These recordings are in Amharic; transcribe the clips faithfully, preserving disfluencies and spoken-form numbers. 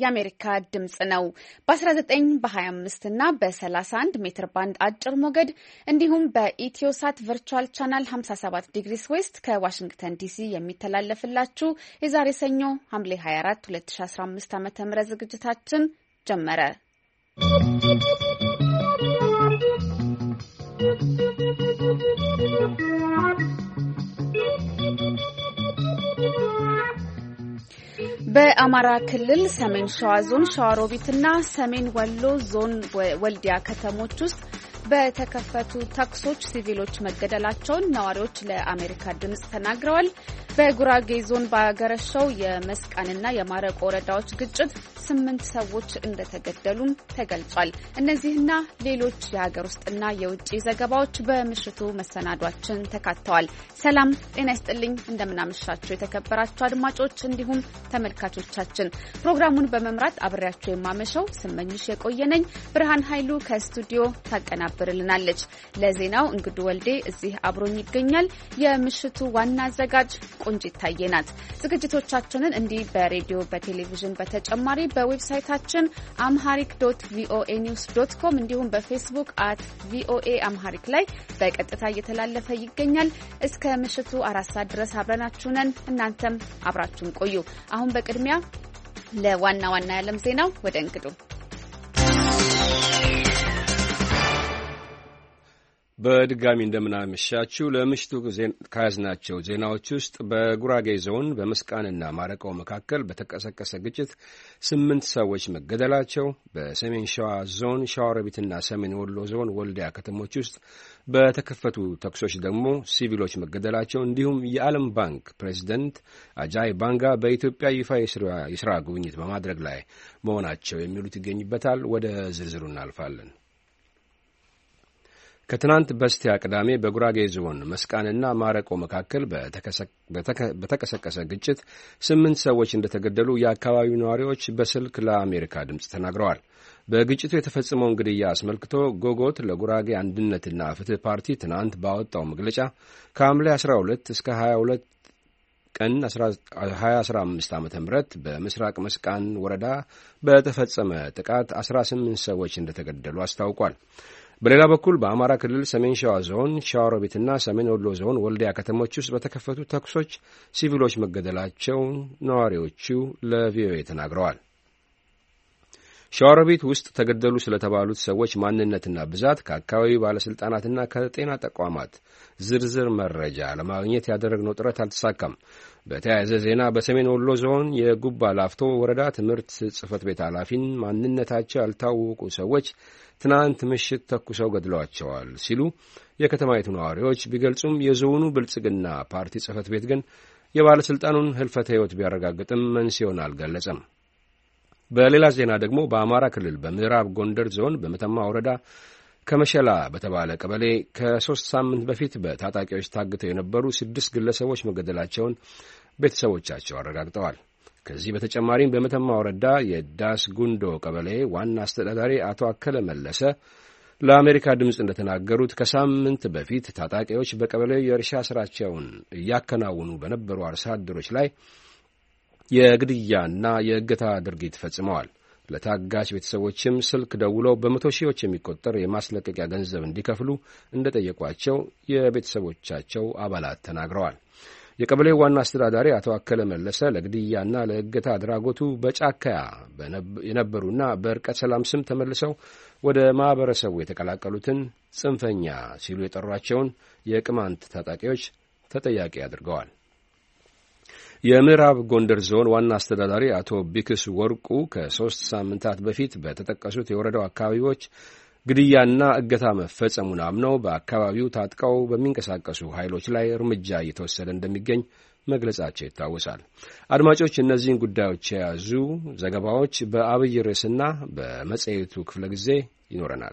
የአሜሪካ ድምጽ ነው። በ19 በ25 እና በ31 ሜትር ባንድ አጭር ሞገድ እንዲሁም በኢትዮሳት ቨርቹዋል ቻናል ሃምሳ ሰባት ዲግሪስ ዌስት ከዋሽንግተን ዲሲ የሚተላለፍላችሁ የዛሬ ሰኞ ሐምሌ ሃያ አራት ሁለት ሺ አስራ አምስት ዓ.ም ዝግጅታችን ጀመረ። በአማራ ክልል ሰሜን ሸዋ ዞን ሸዋሮቢትና ሰሜን ወሎ ዞን ወልዲያ ከተሞች ውስጥ በተከፈቱ ተኩሶች ሲቪሎች መገደላቸውን ነዋሪዎች ለአሜሪካ ድምጽ ተናግረዋል። በጉራጌ ዞን ባገረሸው የመስቃንና የማረቆ ወረዳዎች ግጭት ስምንት ሰዎች እንደተገደሉም ተገልጿል። እነዚህና ሌሎች የሀገር ውስጥና የውጭ ዘገባዎች በምሽቱ መሰናዷችን ተካተዋል። ሰላም ጤና ይስጥልኝ፣ እንደምናመሻችሁ የተከበራችሁ አድማጮች እንዲሁም ተመልካቾቻችን። ፕሮግራሙን በመምራት አብሬያችሁ የማመሸው ስመኝሽ የቆየነኝ። ብርሃን ኃይሉ ከስቱዲዮ ታቀናብርልናለች። ለዜናው እንግዱ ወልዴ እዚህ አብሮኝ ይገኛል። የምሽቱ ዋና አዘጋጅ ቆንጂት ታየናት። ዝግጅቶቻችንን እንዲህ በሬዲዮ በቴሌቪዥን በተጨማሪ በዌብሳይታችን አምሃሪክ ዶት ቪኦኤ ኒውስ ዶት ኮም እንዲሁም በፌስቡክ አት ቪኦኤ አምሃሪክ ላይ በቀጥታ እየተላለፈ ይገኛል። እስከ ምሽቱ አራት ሰዓት ድረስ አብረናችሁ ነን። እናንተም አብራችሁን ቆዩ። አሁን በቅድሚያ ለዋና ዋና የዓለም ዜናው ወደ እንግዱ። በድጋሚ እንደምናመሻችሁ። ለምሽቱ ከያዝናቸው ዜናዎች ውስጥ በጉራጌ ዞን በመስቃንና ማረቆ መካከል በተቀሰቀሰ ግጭት ስምንት ሰዎች መገደላቸው፣ በሰሜን ሸዋ ዞን ሸዋሮቢትና ሰሜን ወሎ ዞን ወልዲያ ከተሞች ውስጥ በተከፈቱ ተኩሶች ደግሞ ሲቪሎች መገደላቸው፣ እንዲሁም የዓለም ባንክ ፕሬዚደንት አጃይ ባንጋ በኢትዮጵያ ይፋ የስራ ጉብኝት በማድረግ ላይ መሆናቸው የሚሉት ይገኝበታል። ወደ ዝርዝሩ እናልፋለን። ከትናንት በስቲያ ቅዳሜ በጉራጌ ዞን መስቃንና ማረቆ መካከል በተቀሰቀሰ ግጭት ስምንት ሰዎች እንደተገደሉ የአካባቢው ነዋሪዎች በስልክ ለአሜሪካ ድምፅ ተናግረዋል። በግጭቱ የተፈጸመውን ግድያ አስመልክቶ ጎጎት ለጉራጌ አንድነትና ፍትህ ፓርቲ ትናንት ባወጣው መግለጫ ከሐምሌ አስራ ሁለት እስከ ሀያ ሁለት ቀን ሁለት ሺ አስራ አምስት ዓ.ም በምስራቅ መስቃን ወረዳ በተፈጸመ ጥቃት አስራ ስምንት ሰዎች እንደተገደሉ አስታውቋል። በሌላ በኩል በአማራ ክልል ሰሜን ሸዋ ዞን ሸዋሮቢትና ሰሜን ወሎ ዞን ወልዲያ ከተሞች ውስጥ በተከፈቱ ተኩሶች ሲቪሎች መገደላቸውን ነዋሪዎቹ ለቪኦኤ ተናግረዋል። ሸዋሮቢት ውስጥ ተገደሉ ስለተባሉት ሰዎች ማንነትና ብዛት ከአካባቢው ባለሥልጣናትና ከጤና ተቋማት ዝርዝር መረጃ ለማግኘት ያደረግነው ጥረት አልተሳካም። በተያያዘ ዜና በሰሜን ወሎ ዞን የጉባ ላፍቶ ወረዳ ትምህርት ጽሕፈት ቤት ኃላፊን ማንነታቸው ያልታወቁ ሰዎች ትናንት ምሽት ተኩሰው ገድለዋቸዋል ሲሉ የከተማይቱ ነዋሪዎች ቢገልጹም የዞኑ ብልጽግና ፓርቲ ጽሕፈት ቤት ግን የባለሥልጣኑን ሕልፈተ ሕይወት ቢያረጋግጥም መንስኤውን አልገለጸም። በሌላ ዜና ደግሞ በአማራ ክልል በምዕራብ ጎንደር ዞን በመተማ ወረዳ ከመሸላ በተባለ ቀበሌ ከሦስት ሳምንት በፊት በታጣቂዎች ታግተው የነበሩ ስድስት ግለሰቦች መገደላቸውን ቤተሰቦቻቸው አረጋግጠዋል። ከዚህ በተጨማሪም በመተማ ወረዳ የዳስ ጉንዶ ቀበሌ ዋና አስተዳዳሪ አቶ አከለ መለሰ ለአሜሪካ ድምፅ እንደተናገሩት ከሳምንት በፊት ታጣቂዎች በቀበሌው የእርሻ ስራቸውን እያከናወኑ በነበሩ አርሶ አደሮች ላይ የግድያና የእገታ ድርጊት ፈጽመዋል። ለታጋች ቤተሰቦችም ስልክ ደውለው በመቶ ሺዎች የሚቆጠር የማስለቀቂያ ገንዘብ እንዲከፍሉ እንደጠየቋቸው የቤተሰቦቻቸው አባላት ተናግረዋል። የቀበሌው ዋና አስተዳዳሪ አቶ አከለ መለሰ ለግድያና ለእገታ አድራጎቱ በጫካ የነበሩና በእርቀት ሰላም ስም ተመልሰው ወደ ማኅበረሰቡ የተቀላቀሉትን ጽንፈኛ ሲሉ የጠሯቸውን የቅማንት ታጣቂዎች ተጠያቂ አድርገዋል። የምዕራብ ጎንደር ዞን ዋና አስተዳዳሪ አቶ ቢክስ ወርቁ ከሦስት ሳምንታት በፊት በተጠቀሱት የወረዳው አካባቢዎች ግድያና እገታ መፈጸሙን አምነው በአካባቢው ታጥቀው በሚንቀሳቀሱ ኃይሎች ላይ እርምጃ እየተወሰደ እንደሚገኝ መግለጻቸው ይታወሳል። አድማጮች፣ እነዚህን ጉዳዮች የያዙ ዘገባዎች በአብይ ርዕስና በመጽሔቱ ክፍለ ጊዜ ይኖረናል።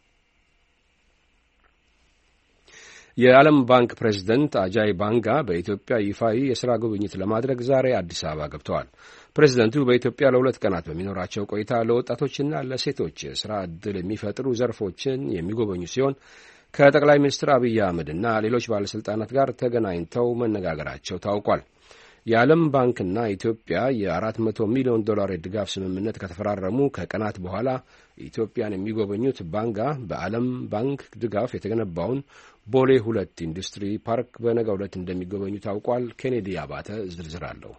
የዓለም ባንክ ፕሬዚደንት አጃይ ባንጋ በኢትዮጵያ ይፋዊ የሥራ ጉብኝት ለማድረግ ዛሬ አዲስ አበባ ገብተዋል። ፕሬዚደንቱ በኢትዮጵያ ለሁለት ቀናት በሚኖራቸው ቆይታ ለወጣቶችና ለሴቶች የሥራ ዕድል የሚፈጥሩ ዘርፎችን የሚጎበኙ ሲሆን ከጠቅላይ ሚኒስትር አብይ አህመድና ሌሎች ባለሥልጣናት ጋር ተገናኝተው መነጋገራቸው ታውቋል። የዓለም ባንክና ኢትዮጵያ የአራት መቶ ሚሊዮን ዶላር የድጋፍ ስምምነት ከተፈራረሙ ከቀናት በኋላ ኢትዮጵያን የሚጎበኙት ባንጋ በዓለም ባንክ ድጋፍ የተገነባውን ቦሌ ሁለት ኢንዱስትሪ ፓርክ በነገው ዕለት እንደሚጎበኙ ታውቋል። ኬኔዲ አባተ ዝርዝር አለው።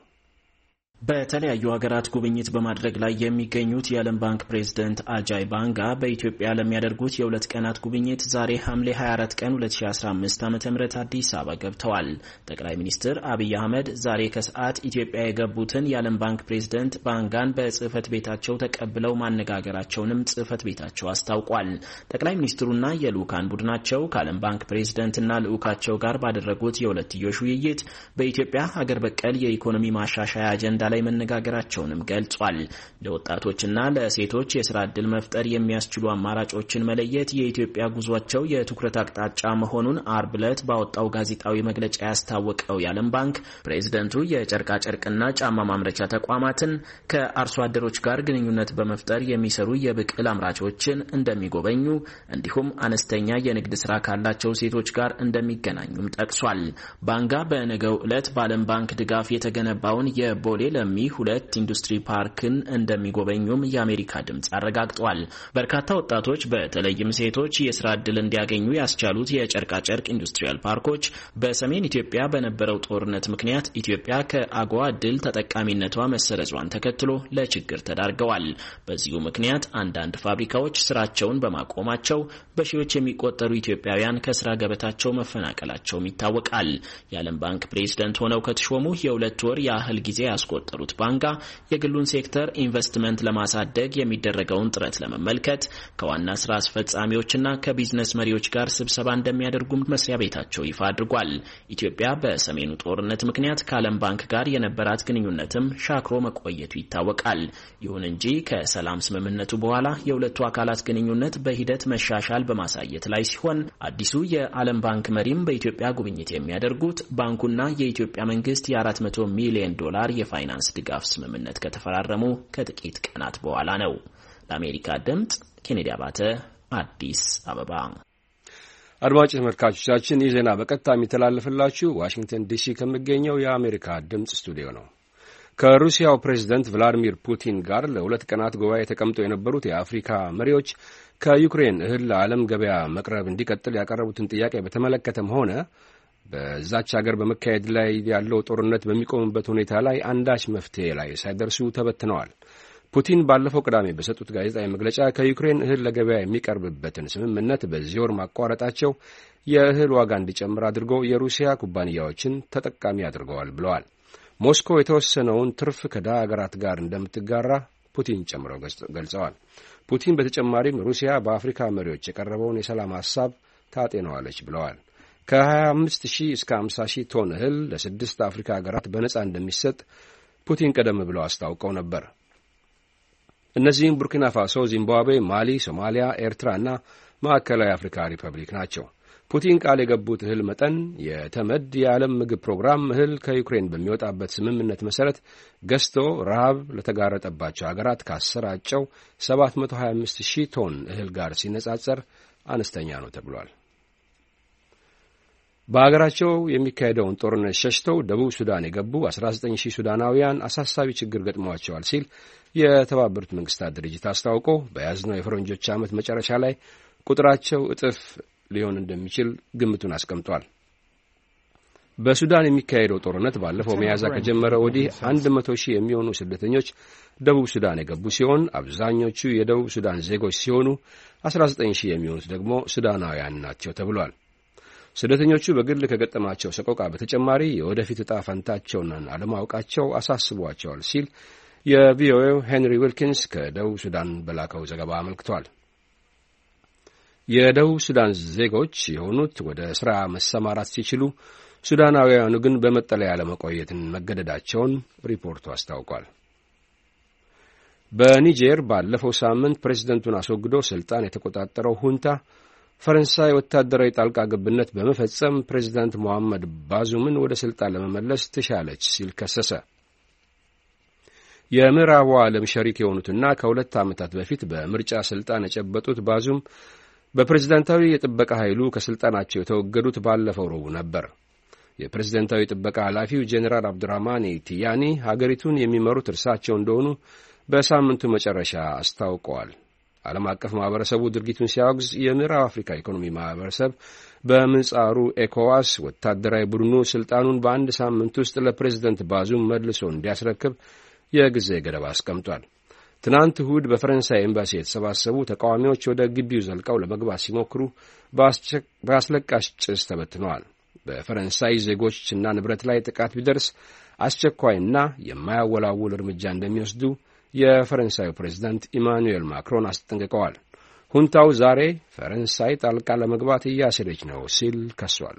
በተለያዩ ሀገራት ጉብኝት በማድረግ ላይ የሚገኙት የዓለም ባንክ ፕሬዝደንት አጃይ ባንጋ በኢትዮጵያ ለሚያደርጉት የሁለት ቀናት ጉብኝት ዛሬ ሐምሌ ሀያ አራት ቀን ሁለት ሺ አስራ አምስት ዓመተ ምህረት አዲስ አበባ ገብተዋል። ጠቅላይ ሚኒስትር አብይ አህመድ ዛሬ ከሰዓት ኢትዮጵያ የገቡትን የዓለም ባንክ ፕሬዝደንት ባንጋን በጽህፈት ቤታቸው ተቀብለው ማነጋገራቸውንም ጽህፈት ቤታቸው አስታውቋል። ጠቅላይ ሚኒስትሩና የልኡካን ቡድናቸው ከዓለም ባንክ ፕሬዝደንትና ልኡካቸው ጋር ባደረጉት የሁለትዮሽ ውይይት በኢትዮጵያ ሀገር በቀል የኢኮኖሚ ማሻሻያ አጀንዳ ላይ መነጋገራቸውንም ገልጿል። ለወጣቶችና ለሴቶች የስራ ዕድል መፍጠር የሚያስችሉ አማራጮችን መለየት የኢትዮጵያ ጉዟቸው የትኩረት አቅጣጫ መሆኑን አርብ ዕለት ባወጣው ጋዜጣዊ መግለጫ ያስታወቀው የዓለም ባንክ ፕሬዝደንቱ የጨርቃጨርቅና ጫማ ማምረቻ ተቋማትን፣ ከአርሶ አደሮች ጋር ግንኙነት በመፍጠር የሚሰሩ የብቅል አምራቾችን እንደሚጎበኙ እንዲሁም አነስተኛ የንግድ ስራ ካላቸው ሴቶች ጋር እንደሚገናኙም ጠቅሷል። ባንጋ በነገው ዕለት በዓለም ባንክ ድጋፍ የተገነባውን የቦሌ ለሚ ሁለት ኢንዱስትሪ ፓርክን እንደሚጎበኙም የአሜሪካ ድምጽ አረጋግጧል። በርካታ ወጣቶች በተለይም ሴቶች የስራ ዕድል እንዲያገኙ ያስቻሉት የጨርቃጨርቅ ኢንዱስትሪያል ፓርኮች በሰሜን ኢትዮጵያ በነበረው ጦርነት ምክንያት ኢትዮጵያ ከአጎዋ ዕድል ተጠቃሚነቷ መሰረዟን ተከትሎ ለችግር ተዳርገዋል። በዚሁ ምክንያት አንዳንድ ፋብሪካዎች ስራቸውን በማቆማቸው በሺዎች የሚቆጠሩ ኢትዮጵያውያን ከስራ ገበታቸው መፈናቀላቸውም ይታወቃል። የዓለም ባንክ ፕሬዝደንት ሆነው ከተሾሙ የሁለት ወር ያህል ጊዜ ያስቆጠሩት ባንጋ የግሉን ሴክተር ኢንቨስትመንት ለማሳደግ የሚደረገውን ጥረት ለመመልከት ከዋና ስራ አስፈጻሚዎችና ከቢዝነስ መሪዎች ጋር ስብሰባ እንደሚያደርጉም መስሪያ ቤታቸው ይፋ አድርጓል። ኢትዮጵያ በሰሜኑ ጦርነት ምክንያት ከዓለም ባንክ ጋር የነበራት ግንኙነትም ሻክሮ መቆየቱ ይታወቃል። ይሁን እንጂ ከሰላም ስምምነቱ በኋላ የሁለቱ አካላት ግንኙነት በሂደት መሻሻል በማሳየት ላይ ሲሆን አዲሱ የዓለም ባንክ መሪም በኢትዮጵያ ጉብኝት የሚያደርጉት ባንኩና የኢትዮጵያ መንግስት የአራት መቶ ሚሊዮን ዶላር የፋይናንስ ድጋፍ ስምምነት ከተፈራረሙ ከጥቂት ቀናት በኋላ ነው። ለአሜሪካ ድምጽ ኬኔዲ አባተ አዲስ አበባ። አድማጭ ተመልካቾቻችን ይህ ዜና በቀጥታ የሚተላለፍላችሁ ዋሽንግተን ዲሲ ከሚገኘው የአሜሪካ ድምጽ ስቱዲዮ ነው። ከሩሲያው ፕሬዝደንት ቭላዲሚር ፑቲን ጋር ለሁለት ቀናት ጉባኤ ተቀምጠው የነበሩት የአፍሪካ መሪዎች ከዩክሬን እህል ለዓለም ገበያ መቅረብ እንዲቀጥል ያቀረቡትን ጥያቄ በተመለከተም ሆነ በዛች ሀገር በመካሄድ ላይ ያለው ጦርነት በሚቆምበት ሁኔታ ላይ አንዳች መፍትሄ ላይ ሳይደርሱ ተበትነዋል። ፑቲን ባለፈው ቅዳሜ በሰጡት ጋዜጣዊ መግለጫ ከዩክሬን እህል ለገበያ የሚቀርብበትን ስምምነት በዚህ ወር ማቋረጣቸው የእህል ዋጋ እንዲጨምር አድርጎ የሩሲያ ኩባንያዎችን ተጠቃሚ አድርገዋል ብለዋል። ሞስኮ የተወሰነውን ትርፍ ከድሃ አገራት ጋር እንደምትጋራ ፑቲን ጨምረው ገልጸዋል። ፑቲን በተጨማሪም ሩሲያ በአፍሪካ መሪዎች የቀረበውን የሰላም ሐሳብ ታጤነዋለች ብለዋል። ከሀያ አምስት ሺህ እስከ ሃምሳ ሺህ ቶን እህል ለስድስት አፍሪካ ሀገራት በነጻ እንደሚሰጥ ፑቲን ቀደም ብለው አስታውቀው ነበር። እነዚህም ቡርኪና ፋሶ፣ ዚምባብዌ፣ ማሊ፣ ሶማሊያ፣ ኤርትራ እና ማዕከላዊ አፍሪካ ሪፐብሊክ ናቸው። ፑቲን ቃል የገቡት እህል መጠን የተመድ የዓለም ምግብ ፕሮግራም እህል ከዩክሬን በሚወጣበት ስምምነት መሠረት ገዝቶ ረሃብ ለተጋረጠባቸው ሀገራት ካሰራጨው ሰባት መቶ ሀያ አምስት ሺህ ቶን እህል ጋር ሲነጻጸር አነስተኛ ነው ተብሏል። በአገራቸው የሚካሄደውን ጦርነት ሸሽተው ደቡብ ሱዳን የገቡ አስራ ዘጠኝ ሺህ ሱዳናውያን አሳሳቢ ችግር ገጥሟቸዋል ሲል የተባበሩት መንግስታት ድርጅት አስታውቆ በያዝነው የፈረንጆች ዓመት መጨረሻ ላይ ቁጥራቸው እጥፍ ሊሆን እንደሚችል ግምቱን አስቀምጧል። በሱዳን የሚካሄደው ጦርነት ባለፈው ሚያዝያ ከጀመረ ወዲህ አንድ መቶ ሺህ የሚሆኑ ስደተኞች ደቡብ ሱዳን የገቡ ሲሆን አብዛኞቹ የደቡብ ሱዳን ዜጎች ሲሆኑ አስራ ዘጠኝ ሺህ የሚሆኑት ደግሞ ሱዳናውያን ናቸው ተብሏል። ስደተኞቹ በግል ከገጠማቸው ሰቆቃ በተጨማሪ የወደፊት ዕጣ ፈንታቸውን አለማወቃቸው አሳስቧቸዋል ሲል የቪኦኤው ሄንሪ ዊልኪንስ ከደቡብ ሱዳን በላከው ዘገባ አመልክቷል። የደቡብ ሱዳን ዜጎች የሆኑት ወደ ሥራ መሰማራት ሲችሉ፣ ሱዳናውያኑ ግን በመጠለያ ለመቆየትን መገደዳቸውን ሪፖርቱ አስታውቋል። በኒጀር ባለፈው ሳምንት ፕሬዝደንቱን አስወግዶ ስልጣን የተቆጣጠረው ሁንታ ፈረንሳይ ወታደራዊ ጣልቃ ገብነት በመፈጸም ፕሬዝዳንት ሞሐመድ ባዙምን ወደ ስልጣን ለመመለስ ትሻለች ሲል ከሰሰ። የምዕራቡ ዓለም ሸሪክ የሆኑትና ከሁለት ዓመታት በፊት በምርጫ ስልጣን የጨበጡት ባዙም በፕሬዝዳንታዊ የጥበቃ ኃይሉ ከስልጣናቸው የተወገዱት ባለፈው ረቡዕ ነበር። የፕሬዝደንታዊ ጥበቃ ኃላፊው ጄኔራል አብዱራህማን ቲያኒ ሀገሪቱን የሚመሩት እርሳቸው እንደሆኑ በሳምንቱ መጨረሻ አስታውቀዋል። ዓለም አቀፍ ማህበረሰቡ ድርጊቱን ሲያወግዝ የምዕራብ አፍሪካ ኢኮኖሚ ማህበረሰብ በምህጻሩ ኤኮዋስ ወታደራዊ ቡድኑ ስልጣኑን በአንድ ሳምንት ውስጥ ለፕሬዝደንት ባዙም መልሶ እንዲያስረክብ የጊዜ ገደብ አስቀምጧል። ትናንት እሁድ በፈረንሳይ ኤምባሲ የተሰባሰቡ ተቃዋሚዎች ወደ ግቢው ዘልቀው ለመግባት ሲሞክሩ በአስለቃሽ ጭስ ተበትነዋል። በፈረንሳይ ዜጎችና ንብረት ላይ ጥቃት ቢደርስ አስቸኳይና የማያወላውል እርምጃ እንደሚወስዱ የፈረንሳዩ ፕሬዝዳንት ኢማኑኤል ማክሮን አስጠንቅቀዋል። ሁንታው ዛሬ ፈረንሳይ ጣልቃ ለመግባት እያሴረች ነው ሲል ከሷል።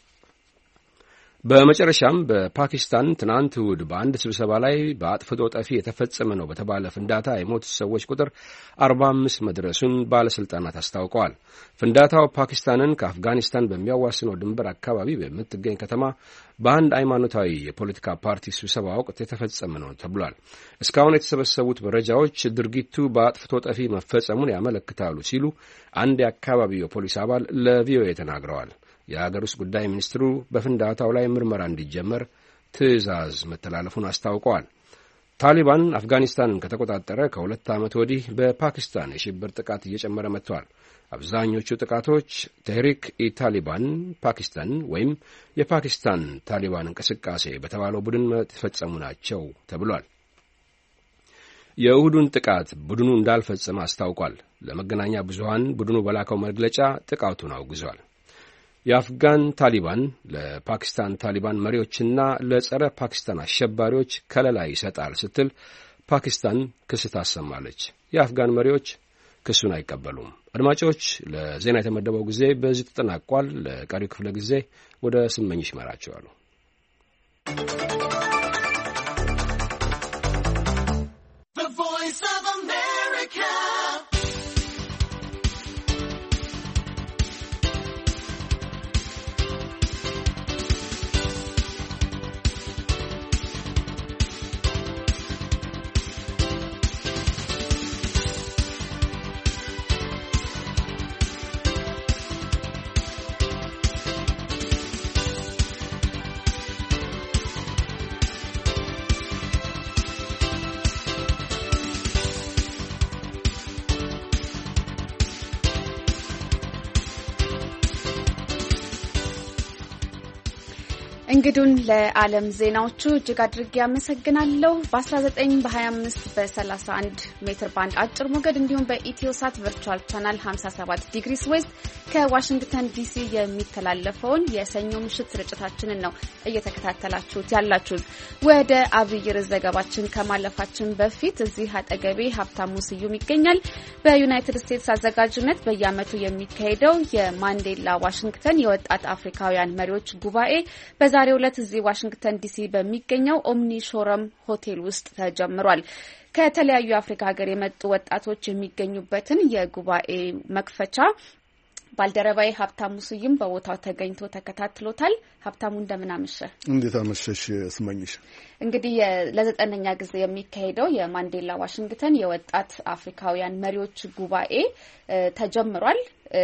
በመጨረሻም በፓኪስታን ትናንት እሁድ በአንድ ስብሰባ ላይ በአጥፍቶ ጠፊ የተፈጸመ ነው በተባለ ፍንዳታ የሞቱ ሰዎች ቁጥር አርባ አምስት መድረሱን ባለስልጣናት አስታውቀዋል። ፍንዳታው ፓኪስታንን ከአፍጋኒስታን በሚያዋስነው ድንበር አካባቢ በምትገኝ ከተማ በአንድ ሃይማኖታዊ የፖለቲካ ፓርቲ ስብሰባ ወቅት የተፈጸመ ነው ተብሏል። እስካሁን የተሰበሰቡት መረጃዎች ድርጊቱ በአጥፍቶ ጠፊ መፈጸሙን ያመለክታሉ ሲሉ አንድ የአካባቢው የፖሊስ አባል ለቪኦኤ ተናግረዋል። የሀገር ውስጥ ጉዳይ ሚኒስትሩ በፍንዳታው ላይ ምርመራ እንዲጀመር ትዕዛዝ መተላለፉን አስታውቀዋል። ታሊባን አፍጋኒስታንን ከተቆጣጠረ ከሁለት ዓመት ወዲህ በፓኪስታን የሽብር ጥቃት እየጨመረ መጥቷል። አብዛኞቹ ጥቃቶች ተህሪክ ኢ ታሊባን ፓኪስታን ወይም የፓኪስታን ታሊባን እንቅስቃሴ በተባለው ቡድን የተፈጸሙ ናቸው ተብሏል። የእሁዱን ጥቃት ቡድኑ እንዳልፈጸመ አስታውቋል። ለመገናኛ ብዙሃን ቡድኑ በላከው መግለጫ ጥቃቱን አውግዟል። የአፍጋን ታሊባን ለፓኪስታን ታሊባን መሪዎችና ለጸረ ፓኪስታን አሸባሪዎች ከለላ ይሰጣል ስትል ፓኪስታን ክስ ታሰማለች። የአፍጋን መሪዎች ክሱን አይቀበሉም። አድማጮች፣ ለዜና የተመደበው ጊዜ በዚህ ተጠናቋል። ለቀሪው ክፍለ ጊዜ ወደ ስመኝሽ ይመራቸዋል። እንግዱን ለዓለም ዜናዎቹ እጅግ አድርጌ ያመሰግናለሁ። በ19 በ25 በ31 ሜትር ባንድ አጭር ሞገድ እንዲሁም በኢትዮሳት ቨርቹዋል ቻናል ሃምሳ ሰባት ዲግሪስ ዌስት ከዋሽንግተን ዲሲ የሚተላለፈውን የሰኞ ምሽት ስርጭታችንን ነው እየተከታተላችሁት ያላችሁት። ወደ አብይ ርዕስ ዘገባችን ከማለፋችን በፊት እዚህ አጠገቤ ሀብታሙ ስዩም ይገኛል። በዩናይትድ ስቴትስ አዘጋጅነት በየዓመቱ የሚካሄደው የማንዴላ ዋሽንግተን የወጣት አፍሪካውያን መሪዎች ጉባኤ በዛሬው ዕለት እዚህ ዋሽንግተን ዲሲ በሚገኘው ኦምኒ ሾረም ሆቴል ውስጥ ተጀምሯል። ከተለያዩ የአፍሪካ ሀገር የመጡ ወጣቶች የሚገኙበትን የጉባኤ መክፈቻ ባልደረባይ ሀብታሙ ስዩም በቦታው ተገኝቶ ተከታትሎታል። ሀብታሙ እንደምን አመሸ? እንዴት አመሸሽ ስመኝሽ? እንግዲህ ለዘጠነኛ ጊዜ የሚካሄደው የማንዴላ ዋሽንግተን የወጣት አፍሪካውያን መሪዎች ጉባኤ ተጀምሯል።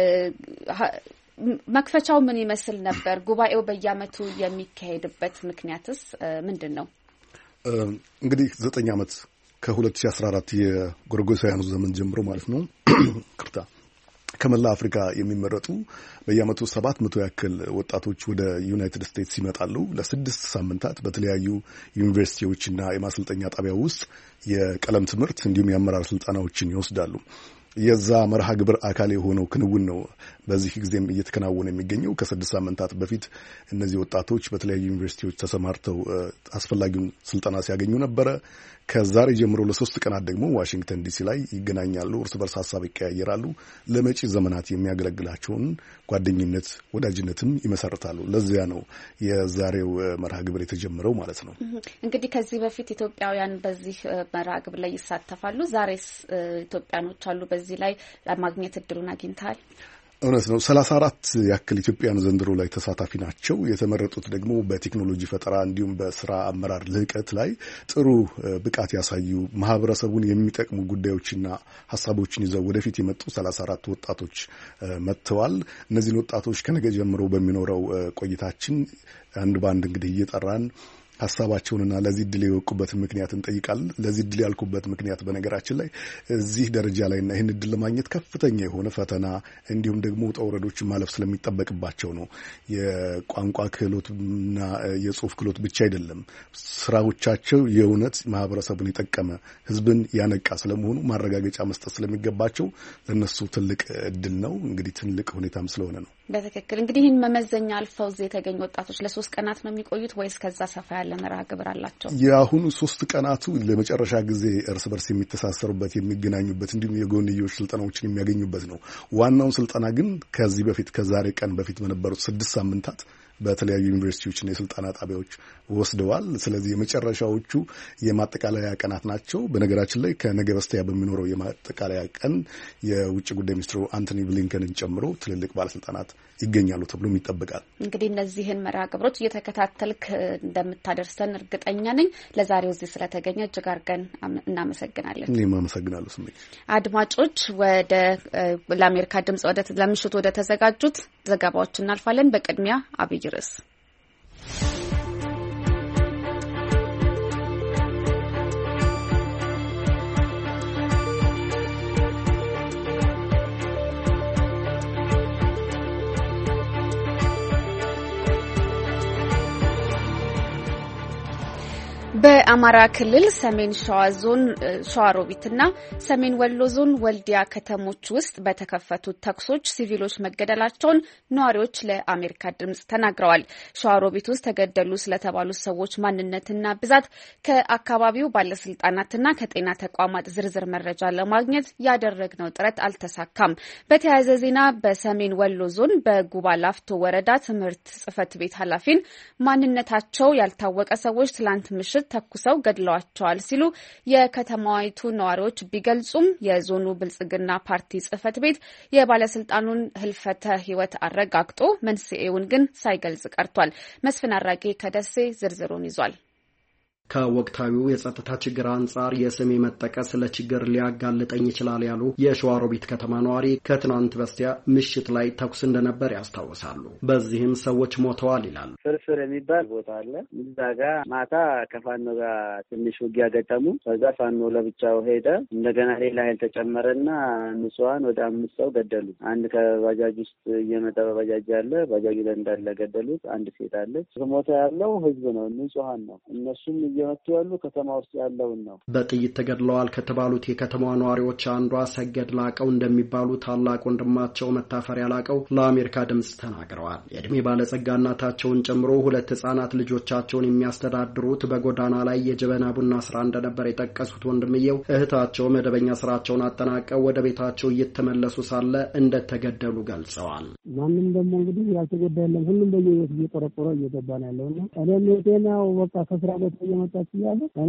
መክፈቻው ምን ይመስል ነበር? ጉባኤው በየዓመቱ የሚካሄድበት ምክንያትስ ምንድን ነው? እንግዲህ ዘጠኝ ዓመት ከሁለት ሺህ አስራ አራት የጎርጎሳውያኑ ዘመን ጀምሮ ማለት ነው ክርታ ከመላ አፍሪካ የሚመረጡ በየዓመቱ ሰባት መቶ ያክል ወጣቶች ወደ ዩናይትድ ስቴትስ ይመጣሉ። ለስድስት ሳምንታት በተለያዩ ዩኒቨርሲቲዎችና የማሰልጠኛ ጣቢያ ውስጥ የቀለም ትምህርት እንዲሁም የአመራር ስልጠናዎችን ይወስዳሉ። የዛ መርሃ ግብር አካል የሆነው ክንውን ነው በዚህ ጊዜም እየተከናወነ የሚገኘው። ከስድስት ሳምንታት በፊት እነዚህ ወጣቶች በተለያዩ ዩኒቨርሲቲዎች ተሰማርተው አስፈላጊውን ስልጠና ሲያገኙ ነበረ። ከዛሬ ጀምሮ ለሶስት ቀናት ደግሞ ዋሽንግተን ዲሲ ላይ ይገናኛሉ። እርስ በርስ ሀሳብ ይቀያየራሉ። ለመጪ ዘመናት የሚያገለግላቸውን ጓደኝነት፣ ወዳጅነትም ይመሰርታሉ። ለዚያ ነው የዛሬው መርሃ ግብር የተጀመረው ማለት ነው። እንግዲህ ከዚህ በፊት ኢትዮጵያውያን በዚህ መርሃ ግብር ላይ ይሳተፋሉ። ዛሬስ ኢትዮጵያኖች አሉ በዚህ ላይ ለማግኘት እድሉን አግኝተዋል? እውነት ነው። ሰላሳ አራት ያክል ኢትዮጵያውያን ዘንድሮ ላይ ተሳታፊ ናቸው። የተመረጡት ደግሞ በቴክኖሎጂ ፈጠራ እንዲሁም በስራ አመራር ልህቀት ላይ ጥሩ ብቃት ያሳዩ ማህበረሰቡን የሚጠቅሙ ጉዳዮችና ሀሳቦችን ይዘው ወደፊት የመጡ ሰላሳ አራት ወጣቶች መጥተዋል። እነዚህን ወጣቶች ከነገ ጀምሮ በሚኖረው ቆይታችን አንድ ባንድ እንግዲህ እየጠራን ሀሳባቸውንና ለዚህ ድል የወቁበትን ምክንያት እንጠይቃለን። ለዚህ ድል ያልኩበት ምክንያት በነገራችን ላይ እዚህ ደረጃ ላይና ይህን ድል ለማግኘት ከፍተኛ የሆነ ፈተና እንዲሁም ደግሞ ውጣ ውረዶችን ማለፍ ስለሚጠበቅባቸው ነው። የቋንቋ ክህሎትና የጽሁፍ ክህሎት ብቻ አይደለም። ስራዎቻቸው የእውነት ማህበረሰቡን የጠቀመ ህዝብን ያነቃ ስለመሆኑ ማረጋገጫ መስጠት ስለሚገባቸው ለነሱ ትልቅ እድል ነው። እንግዲህ ትልቅ ሁኔታም ስለሆነ ነው። በትክክል እንግዲህ ይህን መመዘኛ አልፈው እዚህ የተገኙ ወጣቶች ለሶስት ቀናት ነው የሚቆዩት ወይስ ከዛ ሰፋ ያለ መርሃ ግብር አላቸው? የአሁኑ ሶስት ቀናቱ ለመጨረሻ ጊዜ እርስ በርስ የሚተሳሰሩበት የሚገናኙበት እንዲሁም የጎንዮሽ ስልጠናዎችን የሚያገኙበት ነው። ዋናውን ስልጠና ግን ከዚህ በፊት ከዛሬ ቀን በፊት በነበሩት ስድስት ሳምንታት በተለያዩ ዩኒቨርሲቲዎችና የስልጠና ጣቢያዎች ወስደዋል። ስለዚህ የመጨረሻዎቹ የማጠቃለያ ቀናት ናቸው። በነገራችን ላይ ከነገ በስቲያ በሚኖረው የማጠቃለያ ቀን የውጭ ጉዳይ ሚኒስትሩ አንቶኒ ብሊንከንን ጨምሮ ትልልቅ ባለስልጣናት ይገኛሉ ተብሎም ይጠበቃል። እንግዲህ እነዚህን መርሃ ግብሮች እየተከታተልክ እንደምታደርሰን እርግጠኛ ነኝ። ለዛሬው እዚህ ስለተገኘ እጅግ አድርገን እናመሰግናለን። እኔም አመሰግናለሁ። ስሜ አድማጮች፣ ወደ ለአሜሪካ ድምጽ ወደ ለምሽቱ ወደ ተዘጋጁት ዘገባዎች እናልፋለን። በቅድሚያ አብይ ርዕስ በአማራ ክልል ሰሜን ሸዋ ዞን ሸዋሮቢትና ሰሜን ወሎ ዞን ወልዲያ ከተሞች ውስጥ በተከፈቱ ተኩሶች ሲቪሎች መገደላቸውን ነዋሪዎች ለአሜሪካ ድምጽ ተናግረዋል። ሸዋሮቢት ውስጥ ተገደሉ ስለተባሉ ሰዎች ማንነትና ብዛት ከአካባቢው ባለስልጣናትና ከጤና ተቋማት ዝርዝር መረጃ ለማግኘት ያደረግነው ጥረት አልተሳካም። በተያያዘ ዜና በሰሜን ወሎ ዞን በጉባ ላፍቶ ወረዳ ትምህርት ጽሕፈት ቤት ኃላፊን ማንነታቸው ያልታወቀ ሰዎች ትላንት ምሽት ተኩሰው ገድለዋቸዋል ሲሉ የከተማይቱ ነዋሪዎች ቢገልጹም የዞኑ ብልጽግና ፓርቲ ጽሕፈት ቤት የባለስልጣኑን ህልፈተ ህይወት አረጋግጦ መንስኤውን ግን ሳይገልጽ ቀርቷል። መስፍን አራጌ ከደሴ ዝርዝሩን ይዟል። ከወቅታዊው የጸጥታ ችግር አንጻር የስሜ መጠቀስ ለችግር ሊያጋልጠኝ ይችላል ያሉ የሸዋሮቢት ከተማ ነዋሪ ከትናንት በስቲያ ምሽት ላይ ተኩስ እንደነበር ያስታውሳሉ። በዚህም ሰዎች ሞተዋል ይላሉ። ፍርፍር የሚባል ቦታ አለ። እዛ ጋር ማታ ከፋኖ ጋር ትንሽ ውጊያ ገጠሙ። ከዛ ፋኖ ለብቻው ሄደ። እንደገና ሌላ ኃይል ተጨመረና ንጹሃን ወደ አምስት ሰው ገደሉ። አንድ ከባጃጅ ውስጥ እየመጣ በባጃጅ ያለ ባጃጅ ላይ እንዳለ ገደሉት። አንድ ሴት አለች። ሞተ ያለው ህዝብ ነው፣ ንጹሃን ነው። እነሱም እየመጡ ያሉ ከተማ ውስጥ ያለውን ነው። በጥይት ተገድለዋል ከተባሉት የከተማዋ ነዋሪዎች አንዷ ሰገድ ላቀው እንደሚባሉ ታላቅ ወንድማቸው መታፈሪያ ላቀው ለአሜሪካ ድምጽ ተናግረዋል። የእድሜ ባለጸጋ እናታቸውን ጨምሮ ሁለት ህጻናት ልጆቻቸውን የሚያስተዳድሩት በጎዳና ላይ የጀበና ቡና ስራ እንደነበር የጠቀሱት ወንድምየው እህታቸው መደበኛ ስራቸውን አጠናቀው ወደ ቤታቸው እየተመለሱ ሳለ እንደተገደሉ ገልጸዋል። ማንም ደግሞ እንግዲህ ያልተጎዳ የለም። ሁሉም በየቤት እየቆረቆረ እየገባ ነው ያለውና እኔም የጤናው በቃ ከስራ ቦታ እየመጣች እያለ እኔ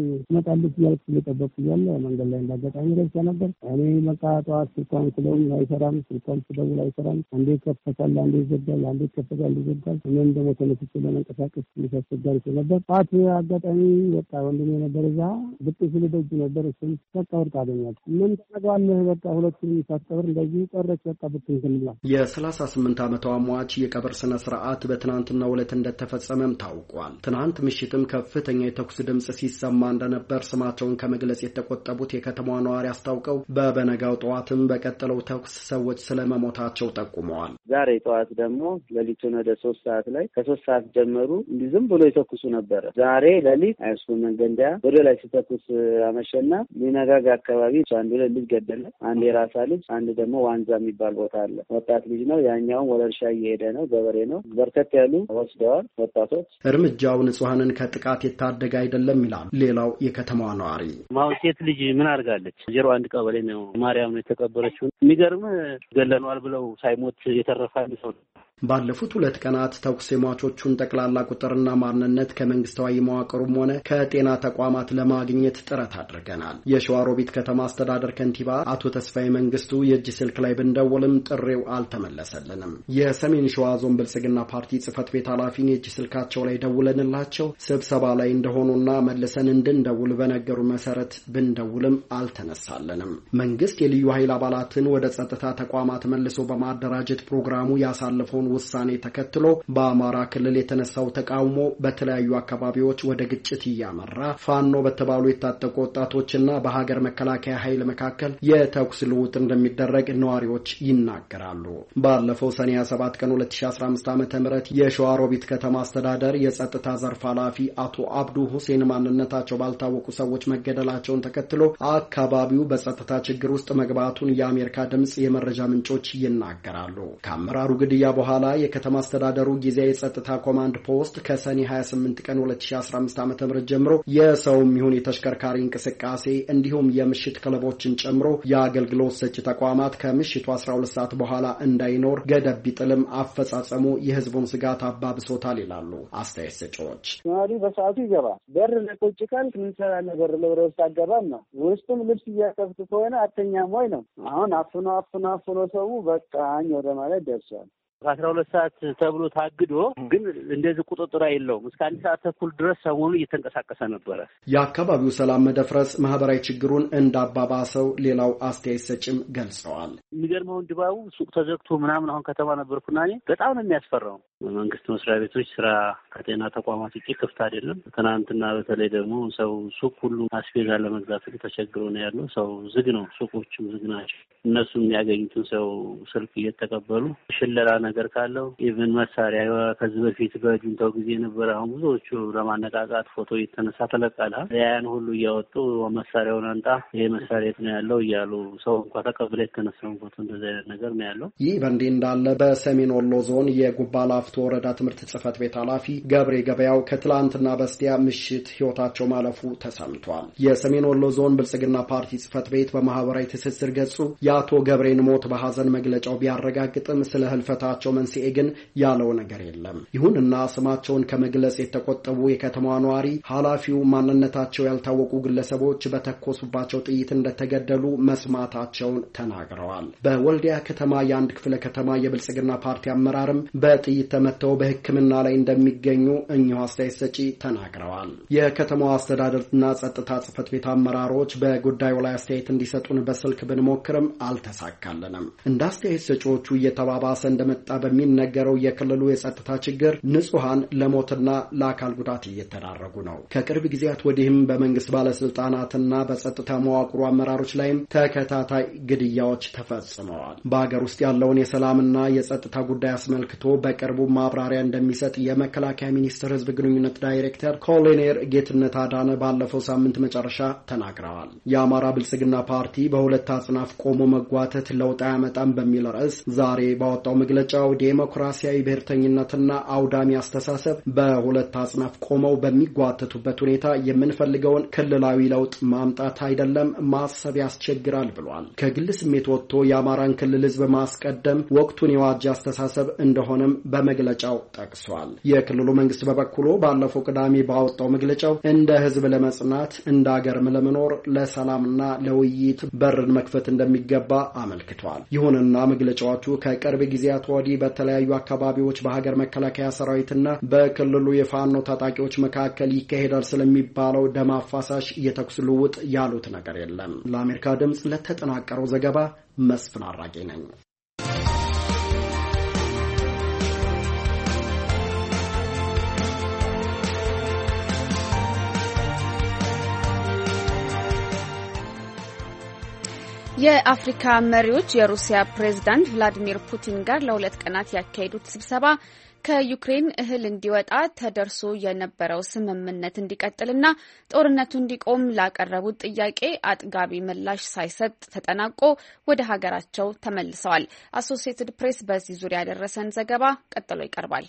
መጣልት ያልኩ እየጠበቅኩ እያለ መንገድ ላይ እንዳጋጣሚ ደርሳ ነበር። እኔ በቃ ጠዋት ስልኳን ስለውም አይሰራም፣ ስልኳን ስደውል አይሰራም። አንዴ ከፈታል፣ አንዴ ይዘጋል፣ አንዴ ከፈታል፣ ይዘጋል። እኔም ደግሞ ተነስቼ ለመንቀሳቀስ ትንሽ አስቸጋሪ ስለነበር ጠዋት አጋጣሚ በቃ ወንድሜ ነበር እዛ ብቅ ሲል ደጅ ነበር። እሱም በቃ ወድቃ አገኛት። ምን ታደርጋለህ በቃ ሁለቱንም ሳትቀብር እንደዚህ ቀረች። በቃ ብትን ክንላ የሰላሳ ስምንት ዓመቷ ሟች የቀብር ስነ ስርዓት በትናንትናው ዕለት እንደተፈጸመም ታውቋል። ትናንት ምሽትም ከፍተኛ የተኩስ ድምጽ ሲሰማ እንደነበር ስማቸውን ከመግለጽ የተቆጠቡት የከተማዋ ነዋሪ አስታውቀው በበነጋው ጠዋትም በቀጠለው ተኩስ ሰዎች ስለመሞታቸው ጠቁመዋል። ዛሬ ጠዋት ደግሞ ሌሊቱን ወደ ሶስት ሰዓት ላይ ከሶስት ሰዓት ጀመሩ እንዲህ ዝም ብሎ የተኩሱ ነበረ። ዛሬ ሌሊት አይሱ መንገንዳ ወደ ላይ ሲተኩስ አመሸና ሊነጋጋ አካባቢ አንዱ ልጅ ገደለ። አንድ የራሳ ልጅ፣ አንድ ደግሞ ዋንዛ የሚባል ቦታ አለ። ወጣት ልጅ ነው። ያኛውን ወደ እርሻ እየሄደ ነው። ገበሬ ነው። በርከት ያሉ ወስደዋል ወጣቶች። እርምጃው ንጹሃንን ከጥቃት የታደገ አይደለም ይላል ሌላው የከተማዋ ነዋሪ። ማው ሴት ልጅ ምን አድርጋለች? ዜሮ አንድ ቀበሌ ነው ማርያም ነው የተቀበረችው። የሚገርም ገለኗል ብለው ሳይሞት የተረፈ ሰው ባለፉት ሁለት ቀናት ተኩስ የሟቾቹን ጠቅላላ ቁጥርና ማንነት ከመንግስታዊ መዋቅሩም ሆነ ከጤና ተቋማት ለማግኘት ጥረት አድርገናል። የሸዋሮቢት ከተማ አስተዳደር ከንቲባ አቶ ተስፋዬ መንግስቱ የእጅ ስልክ ላይ ብንደውልም ጥሪው አልተመለሰልንም። የሰሜን ሸዋ ዞን ብልጽግና ፓርቲ ጽህፈት ቤት ኃላፊን የእጅ ስልካቸው ላይ ደውለንላቸው ስብሰባ ላይ እንደሆኑና መልሰን እንድንደውል በነገሩ መሰረት ብንደውልም አልተነሳለንም። መንግስት የልዩ ኃይል አባላትን ወደ ጸጥታ ተቋማት መልሶ በማደራጀት ፕሮግራሙ ያሳለፈውን ውሳኔ ተከትሎ በአማራ ክልል የተነሳው ተቃውሞ በተለያዩ አካባቢዎች ወደ ግጭት እያመራ ፋኖ በተባሉ የታጠቁ ወጣቶችና በሀገር መከላከያ ኃይል መካከል የተኩስ ልውውጥ እንደሚደረግ ነዋሪዎች ይናገራሉ። ባለፈው ሰኔ ሰባት ቀን ሁለት ሺህ አስራ አምስት ዓመተ ምህረት የሸዋሮቢት ከተማ አስተዳደር የጸጥታ ዘርፍ ኃላፊ አቶ አብዱ ሁሴን ማንነታቸው ባልታወቁ ሰዎች መገደላቸውን ተከትሎ አካባቢው በጸጥታ ችግር ውስጥ መግባቱን የአሜሪካ ድምጽ የመረጃ ምንጮች ይናገራሉ። ከአመራሩ ግድያ በኋላ የከተማ አስተዳደሩ ጊዜያዊ የጸጥታ ኮማንድ ፖስት ከሰኔ ሀያ ስምንት ቀን ሁለት ሺህ አስራ አምስት ዓመተ ምህረት ጀምሮ የሰውም ይሁን የተሽከርካሪ እንቅስቃሴ እንዲሁም የምሽት ክለቦችን ጨምሮ የአገልግሎት ሰጪ ተቋማት ከምሽቱ አስራ ሁለት ሰዓት በኋላ እንዳይኖር ገደብ ቢጥልም አፈጻጸሙ የህዝቡን ስጋት አባብሶታል ይላሉ አስተያየት ሰጪዎች። ነዋሪ በሰዓቱ ይገባል። በር ለቆጭ ካል ምንሰራ ነገር ለወረስ አገባም ነው። ውስጡም ልብስ እያከፍቱ ከሆነ አተኛም ወይ ነው። አሁን አፍኖ አፍኖ አፍኖ ሰው በቃኝ ወደ ማለት ደርሷል። አስራ ሁለት ሰዓት ተብሎ ታግዶ ግን እንደዚህ ቁጥጥር የለውም። እስከ አንድ ሰዓት ተኩል ድረስ ሰሞኑ እየተንቀሳቀሰ ነበረ። የአካባቢው ሰላም መደፍረስ ማህበራዊ ችግሩን እንዳባባሰው ሌላው አስተያየት ሰጭም ገልጸዋል። የሚገርመው ድባቡ ሱቅ ተዘግቶ ምናምን አሁን ከተማ ነበርኩና እኔ በጣም ነው የሚያስፈራው። መንግስት መስሪያ ቤቶች ስራ ከጤና ተቋማት ውጪ ክፍት አይደለም። ትናንትና በተለይ ደግሞ ሰው ሱቅ ሁሉ አስቤዛ ለመግዛት ተቸግሮ ነው ያለው። ሰው ዝግ ነው፣ ሱቆችም ዝግ ናቸው። እነሱ የሚያገኙትን ሰው ስልክ እየተቀበሉ ሽለላ ነገር ካለው ኢቭን መሳሪያ ከዚህ በፊት በጁንታው ጊዜ ነበር። አሁን ብዙዎቹ ለማነቃቃት ፎቶ እየተነሳ ተለቃለ። ያን ሁሉ እያወጡ መሳሪያውን አንጣ ይሄ መሳሪያ የት ነው ያለው እያሉ ሰው እንኳን ተቀብለ የተነሳውን ፎቶ እንደዚህ አይነት ነገር ነው ያለው። ይህ በእንዲህ እንዳለ በሰሜን ወሎ ዞን የጉባ ላፍቶ ወረዳ ትምህርት ጽህፈት ቤት ኃላፊ ገብሬ ገበያው ከትላንትና በስቲያ ምሽት ህይወታቸው ማለፉ ተሰምቷል። የሰሜን ወሎ ዞን ብልጽግና ፓርቲ ጽህፈት ቤት በማህበራዊ ትስስር ገጹ የአቶ ገብሬን ሞት በሐዘን መግለጫው ቢያረጋግጥም ስለ ህልፈታቸው መንስኤ ግን ያለው ነገር የለም። ይሁንና ስማቸውን ከመግለጽ የተቆጠቡ የከተማዋ ነዋሪ ኃላፊው ማንነታቸው ያልታወቁ ግለሰቦች በተኮሱባቸው ጥይት እንደተገደሉ መስማታቸውን ተናግረዋል። በወልዲያ ከተማ የአንድ ክፍለ ከተማ የብልጽግና ፓርቲ አመራርም በጥይት ተመተው በሕክምና ላይ እንደሚገኙ እኚሁ አስተያየት ሰጪ ተናግረዋል። የከተማዋ አስተዳደርና ጸጥታ ጽህፈት ቤት አመራሮች በጉዳዩ ላይ አስተያየት እንዲሰጡን በስልክ ብንሞክርም አልተሳካልንም። እንደ አስተያየት ሰጪዎቹ እየተባባሰ እንደመጣ በሚነገረው የክልሉ የጸጥታ ችግር ንጹሃን ለሞትና ለአካል ጉዳት እየተዳረጉ ነው። ከቅርብ ጊዜያት ወዲህም በመንግስት ባለስልጣናትና በጸጥታ መዋቅሩ አመራሮች ላይም ተከታታይ ግድያዎች ተፈጽመዋል። በአገር ውስጥ ያለውን የሰላምና የጸጥታ ጉዳይ አስመልክቶ በቅርቡ ማብራሪያ እንደሚሰጥ የመከላከያ ሚኒስቴር ህዝብ ግንኙነት ዳይሬክተር ኮሎኔል ጌትነት አዳነ ባለፈው ሳምንት መጨረሻ ተናግረዋል። የአማራ ብልጽግና ፓርቲ በሁለት አጽናፍ ቆሞ መጓተት ለውጥ አያመጣም በሚል ርዕስ ዛሬ ባወጣው መግለጫው ዴሞክራሲያዊ ብሔርተኝነትና አውዳሚ አስተሳሰብ በሁለት አጽናፍ ቆመው በሚጓተቱበት ሁኔታ የምንፈልገውን ክልላዊ ለውጥ ማምጣት አይደለም ማሰብ ያስቸግራል ብሏል። ከግል ስሜት ወጥቶ የአማራን ክልል ህዝብ ማስቀደም ወቅቱን የዋጀ አስተሳሰብ እንደሆነም በመግለጫው ጠቅሷል። የክልሉ መንግስት በበኩሉ ባለፈው ቅዳሜ ባወጣው መግለጫው እንደ ህዝብ ለመጽናት እንደ አገርም ለመኖር ለሰላምና ለውይይት በርን መክፈት እንደሚገባ አመልክቷል። ይሁንና መግለጫዎቹ ከቅርብ ጊዜያት ወዲህ በተለያዩ አካባቢዎች በሀገር መከላከያ ሰራዊትና በክልሉ የፋኖ ታጣቂዎች መካከል ይካሄዳል ስለሚባለው ደም አፋሳሽ የተኩስ ልውውጥ ያሉት ነገር የለም። ለአሜሪካ ድምጽ ለተጠናቀረው ዘገባ መስፍን አራጌ ነኝ። የአፍሪካ መሪዎች የሩሲያ ፕሬዝዳንት ቭላዲሚር ፑቲን ጋር ለሁለት ቀናት ያካሄዱት ስብሰባ ከዩክሬን እህል እንዲወጣ ተደርሶ የነበረው ስምምነት እንዲቀጥልና ጦርነቱ እንዲቆም ላቀረቡት ጥያቄ አጥጋቢ ምላሽ ሳይሰጥ ተጠናቆ ወደ ሀገራቸው ተመልሰዋል። አሶሲኤትድ ፕሬስ በዚህ ዙሪያ ያደረሰን ዘገባ ቀጥሎ ይቀርባል።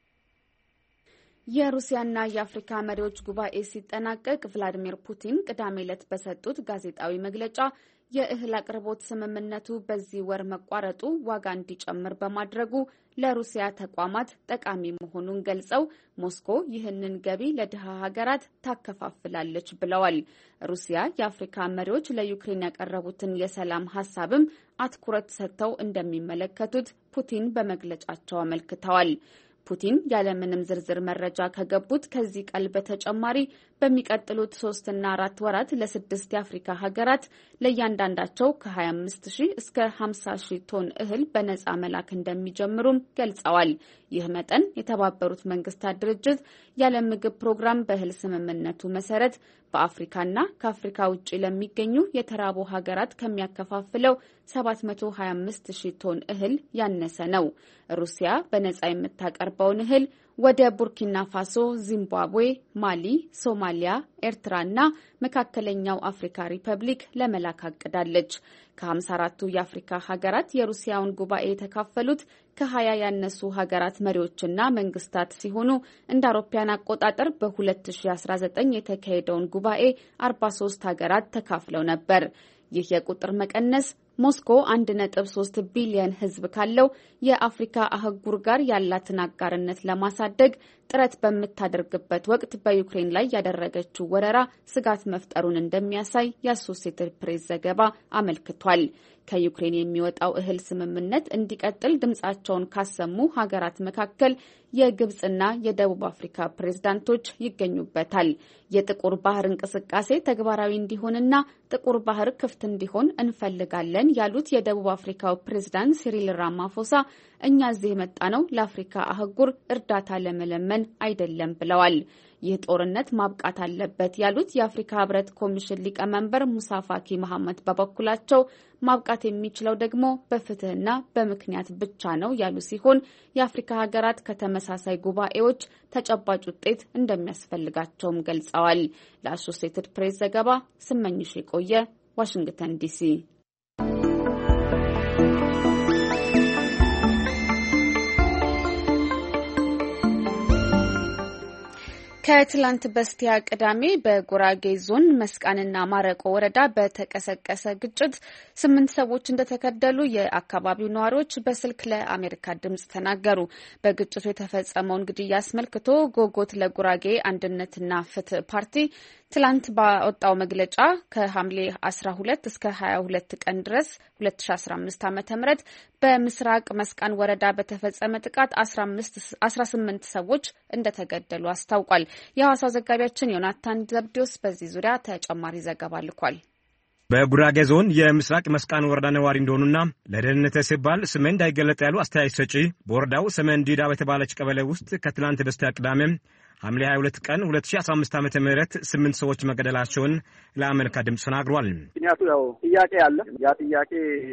የሩሲያና የአፍሪካ መሪዎች ጉባኤ ሲጠናቀቅ ቭላዲሚር ፑቲን ቅዳሜ ዕለት በሰጡት ጋዜጣዊ መግለጫ የእህል አቅርቦት ስምምነቱ በዚህ ወር መቋረጡ ዋጋ እንዲጨምር በማድረጉ ለሩሲያ ተቋማት ጠቃሚ መሆኑን ገልጸው ሞስኮ ይህንን ገቢ ለድሃ ሀገራት ታከፋፍላለች ብለዋል። ሩሲያ የአፍሪካ መሪዎች ለዩክሬን ያቀረቡትን የሰላም ሀሳብም አትኩረት ሰጥተው እንደሚመለከቱት ፑቲን በመግለጫቸው አመልክተዋል። ፑቲን ያለምንም ዝርዝር መረጃ ከገቡት ከዚህ ቃል በተጨማሪ በሚቀጥሉት ሶስትና አራት ወራት ለስድስት የአፍሪካ ሀገራት ለእያንዳንዳቸው ከሀያ አምስት ሺህ እስከ ሀምሳ ሺህ ቶን እህል በነጻ መላክ እንደሚጀምሩም ገልጸዋል። ይህ መጠን የተባበሩት መንግስታት ድርጅት የዓለም ምግብ ፕሮግራም በእህል ስምምነቱ መሰረት በአፍሪካና ከአፍሪካ ውጭ ለሚገኙ የተራቡ ሀገራት ከሚያከፋፍለው ሰባት መቶ ሀያ አምስት ሺህ ቶን እህል ያነሰ ነው። ሩሲያ በነጻ የምታቀርበውን እህል ወደ ቡርኪና ፋሶ፣ ዚምባብዌ፣ ማሊ፣ ሶማሊያ፣ ኤርትራና መካከለኛው አፍሪካ ሪፐብሊክ ለመላክ አቅዳለች። ከሀምሳ አራቱ የአፍሪካ ሀገራት የሩሲያውን ጉባኤ የተካፈሉት ከሀያ ያነሱ ሀገራት መሪዎችና መንግስታት ሲሆኑ እንደ አውሮፓውያን አቆጣጠር በ2019 የተካሄደውን ጉባኤ አርባ ሶስት ሀገራት ተካፍለው ነበር። ይህ የቁጥር መቀነስ ሞስኮ አንድ ነጥብ ሶስት ቢሊዮን ሕዝብ ካለው የአፍሪካ አህጉር ጋር ያላትን አጋርነት ለማሳደግ ጥረት በምታደርግበት ወቅት በዩክሬን ላይ ያደረገችው ወረራ ስጋት መፍጠሩን እንደሚያሳይ የአሶሲኤትድ ፕሬስ ዘገባ አመልክቷል። ከዩክሬን የሚወጣው እህል ስምምነት እንዲቀጥል ድምጻቸውን ካሰሙ ሀገራት መካከል የግብጽና የደቡብ አፍሪካ ፕሬዝዳንቶች ይገኙበታል። የጥቁር ባህር እንቅስቃሴ ተግባራዊ እንዲሆንና ጥቁር ባህር ክፍት እንዲሆን እንፈልጋለን ያሉት የደቡብ አፍሪካው ፕሬዝዳንት ሲሪል ራማፎሳ እኛ እዚህ የመጣነው ለአፍሪካ አህጉር እርዳታ ለመለመን አይደለም ብለዋል። ይህ ጦርነት ማብቃት አለበት ያሉት የአፍሪካ ህብረት ኮሚሽን ሊቀመንበር ሙሳ ፋኪ መሐመድ በበኩላቸው ማብቃት የሚችለው ደግሞ በፍትህና በምክንያት ብቻ ነው ያሉ ሲሆን የአፍሪካ ሀገራት ከተመሳሳይ ጉባኤዎች ተጨባጭ ውጤት እንደሚያስፈልጋቸውም ገልጸዋል። ለአሶሲኤትድ ፕሬስ ዘገባ ስመኝሽ የቆየ ዋሽንግተን ዲሲ። ከትላንት በስቲያ ቅዳሜ በጉራጌ ዞን መስቃንና ማረቆ ወረዳ በተቀሰቀሰ ግጭት ስምንት ሰዎች እንደተገደሉ የአካባቢው ነዋሪዎች በስልክ ለአሜሪካ ድምጽ ተናገሩ። በግጭቱ የተፈጸመውን ግድያ አስመልክቶ ጎጎት ለጉራጌ አንድነትና ፍትህ ፓርቲ ትላንት ባወጣው መግለጫ ከሐምሌ አስራ ሁለት እስከ ሀያ ሁለት ቀን ድረስ ሁለት ሺ አስራ አምስት ዓመተ ምህረት በምስራቅ መስቃን ወረዳ በተፈጸመ ጥቃት አስራ ስምንት ሰዎች እንደተገደሉ አስታውቋል። የሐዋሳው ዘጋቢያችን ዮናታን ዘብዴዎስ በዚህ ዙሪያ ተጨማሪ ዘገባ ልኳል። በጉራጌ ዞን የምስራቅ መስቃን ወረዳ ነዋሪ እንደሆኑና ለደህንነት ሲባል ስሜ እንዳይገለጥ ያሉ አስተያየት ሰጪ በወረዳው ሰሜን ዲዳ በተባለች ቀበሌ ውስጥ ከትላንት በስቲያ ቅዳሜ ሐምሌ ሀያ ሁለት ቀን ሁለት ሺ አስራ አምስት ዓመተ ምህረት ስምንት ሰዎች መገደላቸውን ለአሜሪካ ድምጽ ተናግሯል። ምክንያቱ ያው ጥያቄ አለ። ያ ጥያቄ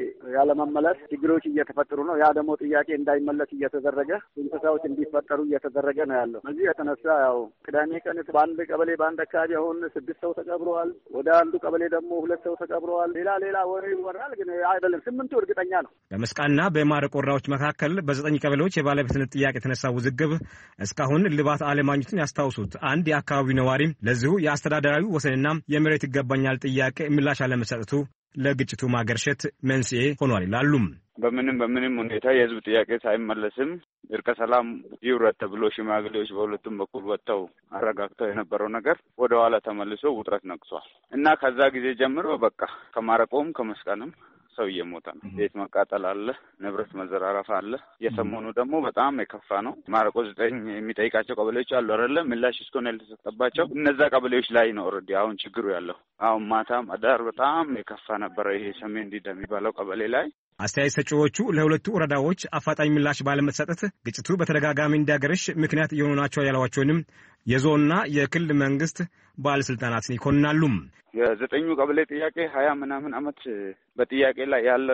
ያለመመለስ ችግሮች እየተፈጠሩ ነው። ያ ደግሞ ጥያቄ እንዳይመለስ እየተደረገ እንስሳዎች እንዲፈጠሩ እየተደረገ ነው ያለው። በዚህ የተነሳ ያው ቅዳሜ ቀን በአንድ ቀበሌ በአንድ አካባቢ አሁን ስድስት ሰው ተቀብረዋል። ወደ አንዱ ቀበሌ ደግሞ ሁለት ሰው ተቀብረዋል። ሌላ ሌላ ወሬ ይወራል፣ ግን አይደለም ስምንቱ እርግጠኛ ነው። በመስቃንና በማረቆ ወረዳዎች መካከል በዘጠኝ ቀበሌዎች የባለቤትነት ጥያቄ የተነሳው ውዝግብ እስካሁን ልባት አለማግኘቱን ያስታውሱት አንድ የአካባቢው ነዋሪ ለዚሁ የአስተዳደራዊ ወሰንና የመሬት ይገባኛል ጥያቄ ምላሽ አለመሰጠቱ ለግጭቱ ማገርሸት መንስኤ ሆኗል ይላሉ። በምንም በምንም ሁኔታ የህዝብ ጥያቄ ሳይመለስም እርቀ ሰላም ይውረድ ተብሎ ሽማግሌዎች በሁለቱም በኩል ወጥተው አረጋግተው የነበረው ነገር ወደ ኋላ ተመልሶ ውጥረት ነቅሷል እና ከዛ ጊዜ ጀምሮ በቃ ከማረቆም ከመስቃንም ሰው እየሞተ ነው። ቤት መቃጠል አለ፣ ንብረት መዘራረፍ አለ። የሰሞኑ ደግሞ በጣም የከፋ ነው። ማረቆ ዘጠኝ የሚጠይቃቸው ቀበሌዎች አሉ አይደለ? ምላሽ እስኮን ያልተሰጠባቸው እነዛ ቀበሌዎች ላይ ነው ኦልሬዲ አሁን ችግሩ ያለው። አሁን ማታም አዳር በጣም የከፋ ነበረ። ይሄ ሰሜን ዲዳ የሚባለው ቀበሌ ላይ አስተያየት ሰጪዎቹ ለሁለቱ ወረዳዎች አፋጣኝ ምላሽ ባለመሰጠት ግጭቱ በተደጋጋሚ እንዲያገረሽ ምክንያት የሆኑ ናቸው ያሏቸውንም የዞንና የክልል መንግስት ባለስልጣናትን ይኮንናሉ። የዘጠኙ ቀበሌ ጥያቄ ሀያ ምናምን አመት በጥያቄ ላይ ያለ ነው።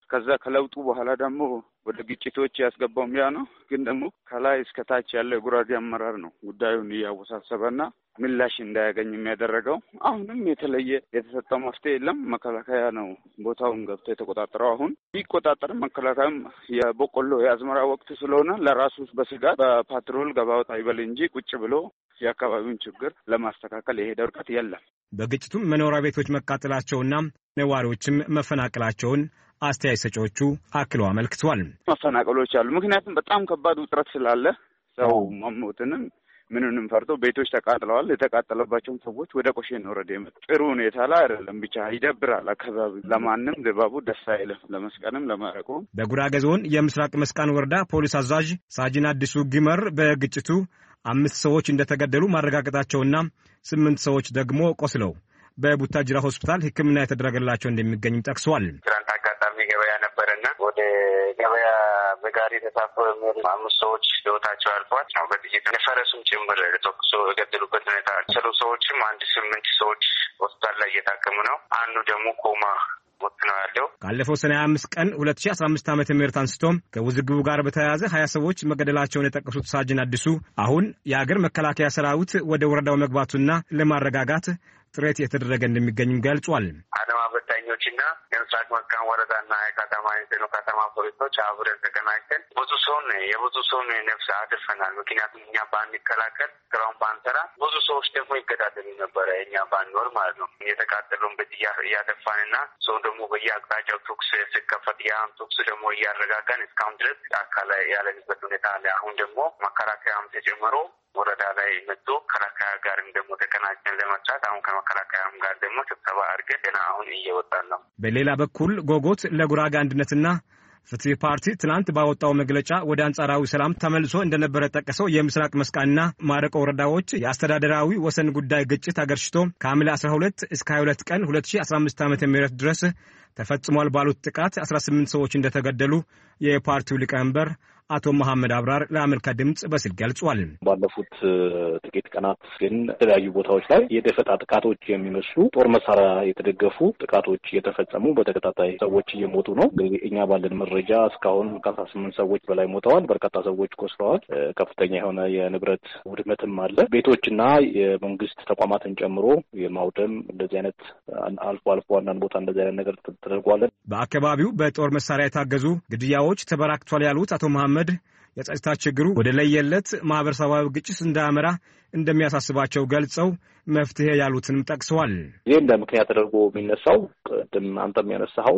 ከዛ ከለውጡ በኋላ ደግሞ ወደ ግጭቶች ያስገባውም ያ ነው። ግን ደግሞ ከላይ እስከ ታች ያለው የጉራጌ አመራር ነው ጉዳዩን እያወሳሰበና ምላሽ እንዳያገኝ የሚያደረገው። አሁንም የተለየ የተሰጠው መፍትሄ የለም። መከላከያ ነው ቦታውን ገብቶ የተቆጣጠረው። አሁን ቢቆጣጠርም መከላከያም የበቆሎ የአዝመራ ወቅት ስለሆነ ለራሱ በስጋት በፓትሮል ገባው ይበል እንጂ ቁጭ ብሎ የአካባቢውን ችግር ለማስተካከል የሄደ ርቀት የለም። በግጭቱም መኖሪያ ቤቶች መቃጠላቸውና ነዋሪዎችም መፈናቀላቸውን አስተያየት ሰጪዎቹ አክለው አመልክተዋል። መፈናቀሎች አሉ። ምክንያቱም በጣም ከባድ ውጥረት ስላለ ሰው መሞትንም ምንንም ፈርቶ ቤቶች ተቃጥለዋል። የተቃጠለባቸውን ሰዎች ወደ ቆሼን ወረደ የመጡ ጥሩ ሁኔታ ላይ አይደለም። ብቻ ይደብራል። አካባቢ ለማንም ድባቡ ደስ አይልም። ለመስቀንም ለማረቁ በጉራጌ ዞን የምስራቅ መስቃን ወረዳ ፖሊስ አዛዥ ሳጅን አዲሱ ግመር በግጭቱ አምስት ሰዎች እንደተገደሉ ማረጋገጣቸውና ስምንት ሰዎች ደግሞ ቆስለው በቡታጅራ ሆስፒታል ሕክምና የተደረገላቸው እንደሚገኝም ጠቅሰዋል። ትናንት አጋጣሚ ገበያ ነበርና ወደ ገበያ በጋሪ ተሳፍሮ የሚሄዱ አምስት ሰዎች ሕይወታቸው አልፏል። ነው በጥይት ነፈረሱም ጭምር ተኩሶ የገደሉበት ሁኔታ ሰሉ ሰዎችም አንድ ስምንት ሰዎች ሆስፒታል ላይ እየታከሙ ነው። አንዱ ደግሞ ኮማ ነው ያለው። ካለፈው ሰኔ ሃያ አምስት ቀን ሁለት ሺህ አስራ አምስት ዓመተ ምህረት አንስቶ ከውዝግቡ ጋር በተያያዘ ሀያ ሰዎች መገደላቸውን የጠቀሱት ሳጅን አዲሱ አሁን የአገር መከላከያ ሰራዊት ወደ ወረዳው መግባቱና ለማረጋጋት ጥረት የተደረገ እንደሚገኝም ገልጿል። አድማ በታኞችና የምስራቅ መስቃን ወረዳና የከተማ ኢንተርኖ ከተማ ፖሊሶች አብረን ተቀናጅተን ብዙ ሰውን የብዙ ሰውን ነፍስ አድርፈናል። ምክንያቱም እኛ ባንከላከል ስራውን ባንሰራ ብዙ ሰዎች ደግሞ ይገዳደሉ ነበረ። እኛ ባንኖር ማለት ነው። የተቃጠለውን ቤት እያጠፋንና ሰው ደግሞ በየአቅጣጫው ተኩስ ሲከፈት ያን ተኩስ ደግሞ እያረጋጋን እስካሁን ድረስ አካል ያለንበት ሁኔታ አለ። አሁን ደግሞ መከላከያም ተጨምሮ ወረዳ ላይ መጥቶ ከመከላከያ ጋርም ደግሞ ተቀናጅተን ለመስራት አሁን ከመከላከያም ጋር ደግሞ ስብሰባ አድርገን ገና አሁን እየወጣን ነው። በሌላ በኩል ጎጎት ለጉራጌ አንድነትና ፍትህ ፓርቲ ትናንት ባወጣው መግለጫ ወደ አንጻራዊ ሰላም ተመልሶ እንደነበረ ጠቀሰው የምስራቅ መስቃንና ማረቆ ወረዳዎች የአስተዳደራዊ ወሰን ጉዳይ ግጭት አገርሽቶ ከሐምሌ አስራ ሁለት እስከ ሀያ ሁለት ቀን ሁለት ሺህ አስራ አምስት ዓመተ ምህረት ድረስ ተፈጽሟል ባሉት ጥቃት አስራ ስምንት ሰዎች እንደተገደሉ የፓርቲው ሊቀመንበር አቶ መሐመድ አብራር ለአሜሪካ ድምጽ በስልክ ገልጿል። ባለፉት ጥቂት ቀናት ግን የተለያዩ ቦታዎች ላይ የደፈጣ ጥቃቶች የሚመስሉ ጦር መሳሪያ የተደገፉ ጥቃቶች እየተፈጸሙ በተከታታይ ሰዎች እየሞቱ ነው። እኛ ባለን መረጃ እስካሁን ከአስራ ስምንት ሰዎች በላይ ሞተዋል። በርካታ ሰዎች ቆስለዋል። ከፍተኛ የሆነ የንብረት ውድመትም አለ። ቤቶችና የመንግስት ተቋማትን ጨምሮ የማውደም እንደዚህ አይነት አልፎ አልፎ አንዳንድ ቦታ እንደዚህ አይነት ነገር ተደርጓል። በአካባቢው በጦር መሳሪያ የታገዙ ግድያዎች ተበራክቷል ያሉት አቶ መሐመድ የጸጥታ ችግሩ ወደ ለየለት ማህበረሰባዊ ግጭት እንዳያመራ እንደሚያሳስባቸው ገልጸው መፍትሄ ያሉትንም ጠቅሰዋል። ይህ እንደ ምክንያት ተደርጎ የሚነሳው ቅድም አንተም ያነሳኸው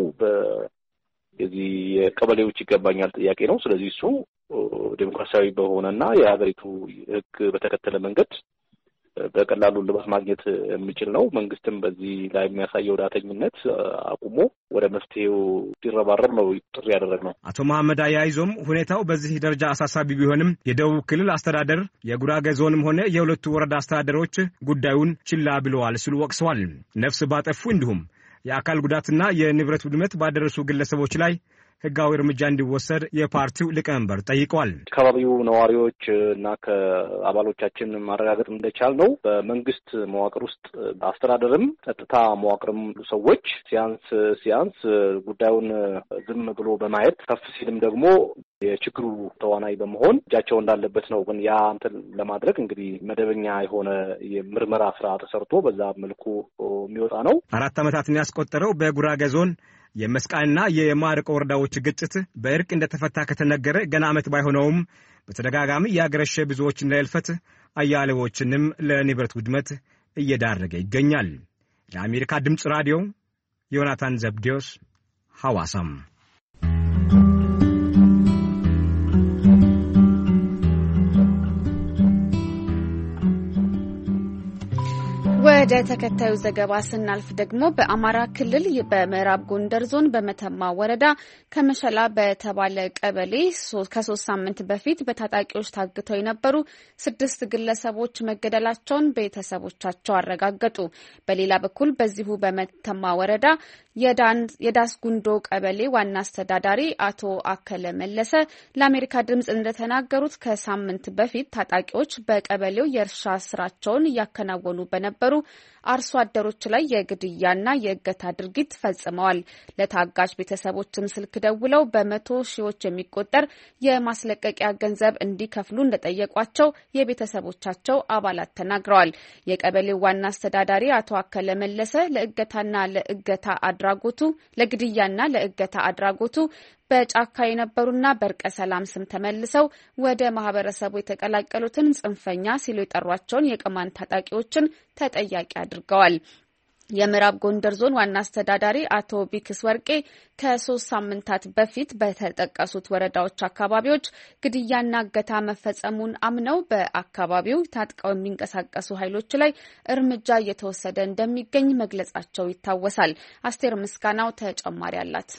የዚህ የቀበሌዎች ይገባኛል ጥያቄ ነው። ስለዚህ እሱ ዴሞክራሲያዊ በሆነና የሀገሪቱ ሕግ በተከተለ መንገድ በቀላሉ ልባት ማግኘት የሚችል ነው። መንግስትም በዚህ ላይ የሚያሳየው ዳተኝነት አቁሞ ወደ መፍትሄው ሲረባረብ ነው ጥሪ ያደረግነው። አቶ መሐመድ አያይዞም ሁኔታው በዚህ ደረጃ አሳሳቢ ቢሆንም የደቡብ ክልል አስተዳደር የጉራጌ ዞንም ሆነ የሁለቱ ወረዳ አስተዳደሮች ጉዳዩን ችላ ብለዋል ሲሉ ወቅሰዋል። ነፍስ ባጠፉ እንዲሁም የአካል ጉዳትና የንብረት ውድመት ባደረሱ ግለሰቦች ላይ ህጋዊ እርምጃ እንዲወሰድ የፓርቲው ሊቀመንበር ጠይቀዋል። አካባቢው ነዋሪዎች እና ከአባሎቻችን ማረጋገጥ እንደቻል ነው በመንግስት መዋቅር ውስጥ አስተዳደርም ጸጥታ መዋቅርም ሰዎች ሲያንስ ሲያንስ ጉዳዩን ዝም ብሎ በማየት ከፍ ሲልም ደግሞ የችግሩ ተዋናይ በመሆን እጃቸው እንዳለበት ነው። ግን ያ እንትን ለማድረግ እንግዲህ መደበኛ የሆነ የምርመራ ስራ ተሰርቶ በዛ መልኩ የሚወጣ ነው። አራት ዓመታትን ያስቆጠረው በጉራጌ ዞን የመስቃንና የማረቆ ወረዳዎች ግጭት በእርቅ እንደተፈታ ከተነገረ ገና ዓመት ባይሆነውም በተደጋጋሚ ያገረሸ ብዙዎችን ለእልፈት አያሌዎችንም ለንብረት ውድመት እየዳረገ ይገኛል። ለአሜሪካ ድምፅ ራዲዮ ዮናታን ዘብዴዎስ ሐዋሳም። ወደ ተከታዩ ዘገባ ስናልፍ ደግሞ በአማራ ክልል በምዕራብ ጎንደር ዞን በመተማ ወረዳ ከመሸላ በተባለ ቀበሌ ከሶስት ሳምንት በፊት በታጣቂዎች ታግተው የነበሩ ስድስት ግለሰቦች መገደላቸውን ቤተሰቦቻቸው አረጋገጡ። በሌላ በኩል በዚሁ በመተማ ወረዳ የዳስ ጉንዶ ቀበሌ ዋና አስተዳዳሪ አቶ አከለ መለሰ ለአሜሪካ ድምጽ እንደተናገሩት ከሳምንት በፊት ታጣቂዎች በቀበሌው የእርሻ ስራቸውን እያከናወኑ በነበሩ አርሶ አደሮች ላይ የግድያና የእገታ ድርጊት ፈጽመዋል። ለታጋች ቤተሰቦችም ስልክ ደውለው በመቶ ሺዎች የሚቆጠር የማስለቀቂያ ገንዘብ እንዲከፍሉ እንደጠየቋቸው የቤተሰቦቻቸው አባላት ተናግረዋል። የቀበሌው ዋና አስተዳዳሪ አቶ አከለ መለሰ ለእገታና ለእገታ አድራጎቱ ለግድያና ለእገታ አድራጎቱ በጫካ የነበሩና በርቀ ሰላም ስም ተመልሰው ወደ ማህበረሰቡ የተቀላቀሉትን ጽንፈኛ ሲሉ የጠሯቸውን የቅማንት ታጣቂዎችን ተጠያቂ አድርገዋል። የምዕራብ ጎንደር ዞን ዋና አስተዳዳሪ አቶ ቢክስ ወርቄ ከሶስት ሳምንታት በፊት በተጠቀሱት ወረዳዎች አካባቢዎች ግድያና እገታ መፈጸሙን አምነው በአካባቢው ታጥቀው የሚንቀሳቀሱ ኃይሎች ላይ እርምጃ እየተወሰደ እንደሚገኝ መግለጻቸው ይታወሳል። አስቴር ምስጋናው ተጨማሪ አላት።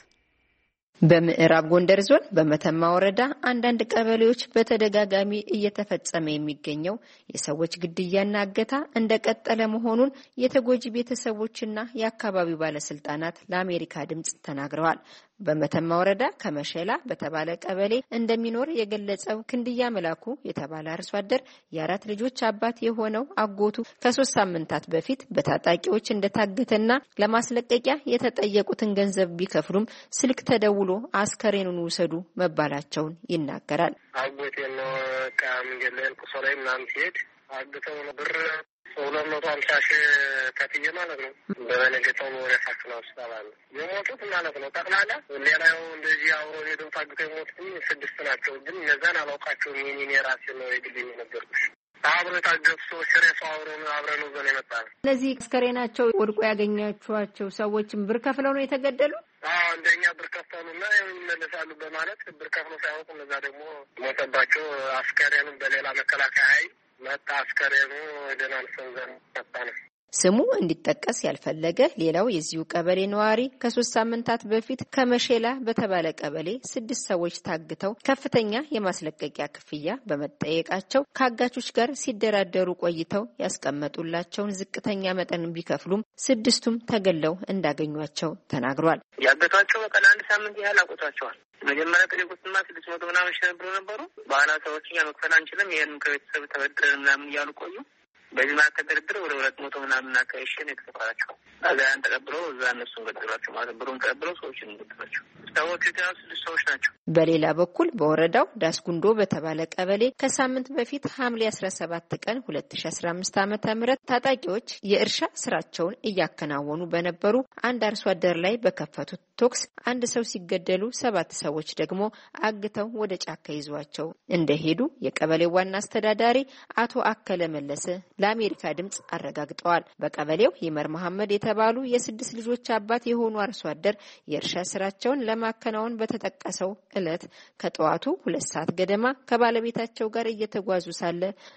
በምዕራብ ጎንደር ዞን በመተማ ወረዳ አንዳንድ ቀበሌዎች በተደጋጋሚ እየተፈጸመ የሚገኘው የሰዎች ግድያና እገታ እንደቀጠለ መሆኑን የተጎጂ ቤተሰቦችና የአካባቢው ባለስልጣናት ለአሜሪካ ድምጽ ተናግረዋል። በመተማ ወረዳ ከመሸላ በተባለ ቀበሌ እንደሚኖር የገለጸው ክንድያ መላኩ የተባለ አርሶ አደር የአራት ልጆች አባት የሆነው አጎቱ ከሶስት ሳምንታት በፊት በታጣቂዎች እንደታገተና ለማስለቀቂያ የተጠየቁትን ገንዘብ ቢከፍሉም ስልክ ተደውሎ አስከሬኑን ውሰዱ መባላቸውን ይናገራል። አጎቴ ነው ቃም ገለል ቁሶላይ ምናምን ሲሄድ አግተው ብር ሁለት መቶ ሀምሳ ሺህ ከፍዬ ማለት ነው። በነገታው ወደ ፋክስ ነው ስታባለ የሞቱት ማለት ነው። ጠቅላላ ሌላው እንደዚህ አብሮ ሄደው ታግተው የሞቱት ስድስት ናቸው። ግን እነዛን አላውቃቸውም። የኔ የራሴ ነው የግልኝ ነበርኩሽ። አብሮ የታገቱ ሰዎች ሬሳው አብሮ አብረን ነው ዘን የመጣ ነው። እነዚህ አስከሬናቸው ወድቆ ያገኛችኋቸው ሰዎችም ብር ከፍለው ነው የተገደሉ? አዎ እንደኛ ብር ከፍተውና ይመለሳሉ በማለት ብር ከፍለው ሳይወጡ እነዛ ደግሞ ሞተባቸው። አስከሬኑን በሌላ መከላከያ ኃይል መጣ። አስከሬኑ ደናን ሰንዘን ተጣነ። ስሙ እንዲጠቀስ ያልፈለገ ሌላው የዚሁ ቀበሌ ነዋሪ ከሶስት ሳምንታት በፊት ከመሸላ በተባለ ቀበሌ ስድስት ሰዎች ታግተው ከፍተኛ የማስለቀቂያ ክፍያ በመጠየቃቸው ከአጋቾች ጋር ሲደራደሩ ቆይተው ያስቀመጡላቸውን ዝቅተኛ መጠን ቢከፍሉም ስድስቱም ተገለው እንዳገኟቸው ተናግሯል። ያገቷቸው በቀን አንድ ሳምንት ያህል አቆቷቸዋል። መጀመሪያ ከሌቁትማ ስድስት መቶ ምናምን ሺህ ብር ነበሩ። በኋላ ሰዎች እኛ መክፈል አንችልም ይሄን ከቤተሰብ ተበድረን ምናምን እያሉ ቆዩ። በዚህ ማለት ተደርድረ ወደ ሁለት መቶ ምናምን አካባቢ የተከፈላቸው አዛን ተቀብለው እዛ እነሱን ገደሏቸው ማለት ብሩን ተቀብለው ሰዎችን ገደሏቸው። ሰዎቹ የተያዙ ስድስት ሰዎች ናቸው። በሌላ በኩል በወረዳው ዳስ ጉንዶ በተባለ ቀበሌ ከሳምንት በፊት ሐምሌ አስራ ሰባት ቀን ሁለት ሺህ አስራ አምስት ዓመተ ምህረት ታጣቂዎች የእርሻ ስራቸውን እያከናወኑ በነበሩ አንድ አርሶ አደር ላይ በከፈቱት ቶክስ አንድ ሰው ሲገደሉ ሰባት ሰዎች ደግሞ አግተው ወደ ጫካ ይዟቸው እንደሄዱ የቀበሌው ዋና አስተዳዳሪ አቶ አከለ መለሰ ለአሜሪካ ድምጽ አረጋግጠዋል። በቀበሌው ይመር መሐመድ የተባሉ የስድስት ልጆች አባት የሆኑ አርሶ አደር የእርሻ ስራቸውን ለማከናወን በተጠቀሰው እለት ከጠዋቱ ሁለት ሰዓት ገደማ ከባለቤታቸው ጋር እየተጓዙ ሳለ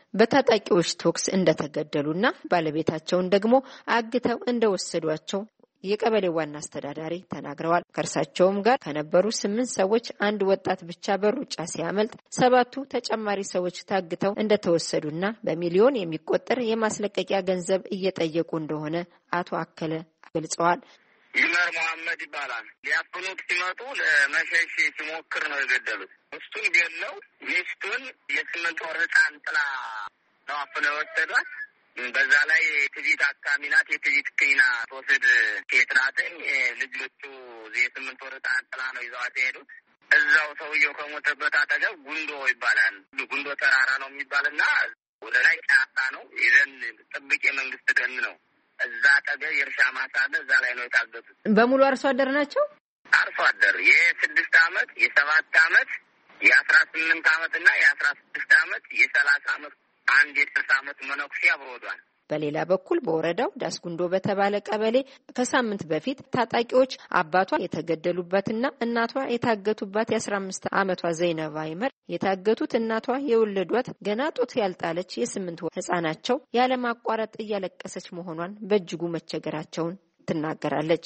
በታጣቂዎች ቶክስ እንደተገደሉና ባለቤታቸውን ደግሞ አግተው እንደወሰዷቸው የቀበሌው ዋና አስተዳዳሪ ተናግረዋል። ከርሳቸውም ጋር ከነበሩ ስምንት ሰዎች አንድ ወጣት ብቻ በሩጫ ሲያመልጥ ሰባቱ ተጨማሪ ሰዎች ታግተው እንደተወሰዱና በሚሊዮን የሚቆጠር የማስለቀቂያ ገንዘብ እየጠየቁ እንደሆነ አቶ አከለ ገልጸዋል። ይመር መሐመድ ይባላል። ሊያፍኑት ሲመጡ ለመሸሽ ሲሞክር ነው የገደሉት። እሱን ገለው ሚስቱን የስምንት ወር ህፃን ጥላ ነው አፍነው የወሰዷት። በዛ ላይ ትጂት አካሚ ናት። የትጂት ክኒና ተወስድ ሴት ናትኝ። ልጆቹ የስምንት ወር ህፃን ጥላ ነው ይዘዋት የሄዱት። እዛው ሰውየው ከሞተበት አጠገብ ጉንዶ ይባላል። ጉንዶ ተራራ ነው የሚባልና ወደ ላይ ጫካ ነው። ይዘን ጥብቅ የመንግስት ደን ነው። እዛ አጠገብ የእርሻ ማሳ አለ። እዛ ላይ ነው የታገቱት። በሙሉ አርሶ አደር ናቸው። አርሶ አደር የስድስት አመት የሰባት አመት የአስራ ስምንት አመት እና የአስራ ስድስት አመት የሰላሳ አመት አንድ የስልሳ አመት መነኩሴ አብሮዷል። በሌላ በኩል በወረዳው ዳስ ጉንዶ በተባለ ቀበሌ ከሳምንት በፊት ታጣቂዎች አባቷ የተገደሉባትና እናቷ የታገቱባት የአስራ አምስት አመቷ ዘይነባ ይመር የታገቱት እናቷ የወለዷት ገና ጡት ያልጣለች የስምንት ወር ህፃናቸው ያለማቋረጥ እያለቀሰች መሆኗን በእጅጉ መቸገራቸውን ትናገራለች።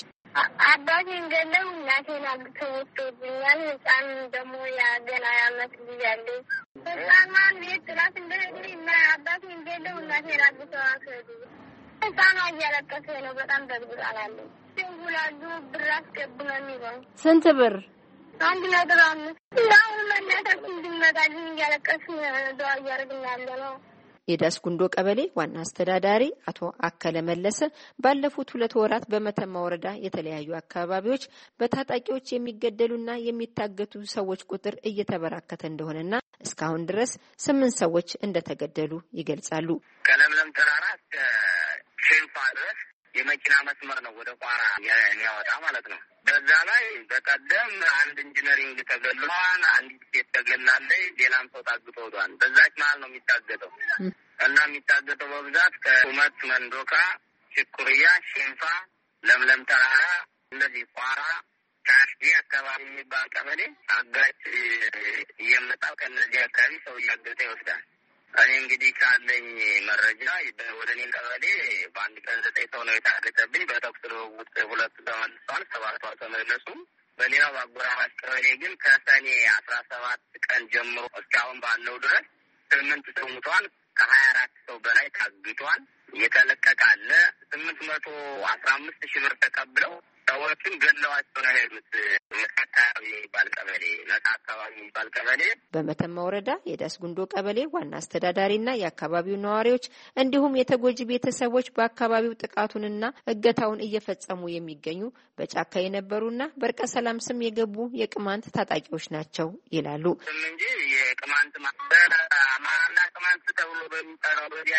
አባቴን ገለው እናቴን አግተው ወስደውብኛል። ህፃን ደግሞ ያገና ያመት ልጅ አለኝ። ህፃኗን ቤት ጥላት እንደሄድኩኝ እና አባቴን ገለው እናቴን አግተው አስሄዱ። ህፃኗ እያለቀሰ ነው። በጣም ተግብጣላለች። ይውላሉ ብር አስገብተው የሚለው ስንት ብር? አንድ ነገር አምስት ያው መናታችን እንድንመጣልን እያለቀስን ዱዓ እያደረግን ያለ ነው። የዳስ ጉንዶ ቀበሌ ዋና አስተዳዳሪ አቶ አከለ መለሰ ባለፉት ሁለት ወራት በመተማ ወረዳ የተለያዩ አካባቢዎች በታጣቂዎች የሚገደሉና የሚታገቱ ሰዎች ቁጥር እየተበራከተ እንደሆነና እስካሁን ድረስ ስምንት ሰዎች እንደተገደሉ ይገልጻሉ። ከለምለም ተራራ እስከ ሼንፋ ድረስ የመኪና መስመር ነው ወደ ቋራ የሚያወጣ ማለት ነው። በዛ ላይ በቀደም አንድ ኢንጂነሪንግ ተገሏል፣ አንድ ሴት ተገላለች፣ ሌላም ሰው ታግቶ ወዷል። በዛች መሀል ነው የሚታገተው እና የሚታገተው በብዛት ከኡመት መንዶካ፣ ሽኩርያ፣ ሼንፋ፣ ለምለም ተራራ፣ እነዚህ ቋራ ካሽዲ አካባቢ የሚባል ቀበሌ አጋጭ እየመጣው ከነዚህ አካባቢ ሰው እያገተ ይወስዳል። እኔ እንግዲህ ካለኝ መረጃ ወደ እኔ ቀበሌ በአንድ ቀን ዘጠኝ ሰው ነው የታገተብኝ። በተኩስ ልውውጥ ሁለቱ ተመልሰዋል፣ ሰባቱ አልተመለሱም። በሌላው አጎራባች ቀበሌ ግን ከሰኔ አስራ ሰባት ቀን ጀምሮ እስካሁን ባለው ድረስ ስምንት ሰው ሙተዋል። ከሀያ አራት ሰው በላይ ታግቷል። እየተለቀቀ አለ። ስምንት መቶ አስራ አምስት ሺህ ብር ተቀብለው ሰዎችን ገለዋቸው ነው የሄዱት። አካባቢ የሚባል ቀበሌ ነጻ አካባቢ የሚባል ቀበሌ በመተማ ወረዳ የዳስ ጉንዶ ቀበሌ ዋና አስተዳዳሪና የአካባቢው ነዋሪዎች እንዲሁም የተጎጂ ቤተሰቦች በአካባቢው ጥቃቱንና እገታውን እየፈጸሙ የሚገኙ በጫካ የነበሩና በርቀ ሰላም ስም የገቡ የቅማንት ታጣቂዎች ናቸው ይላሉ። እንጂ የቅማንት ማና ቅማንት ተብሎ በሚጠራው በዲያ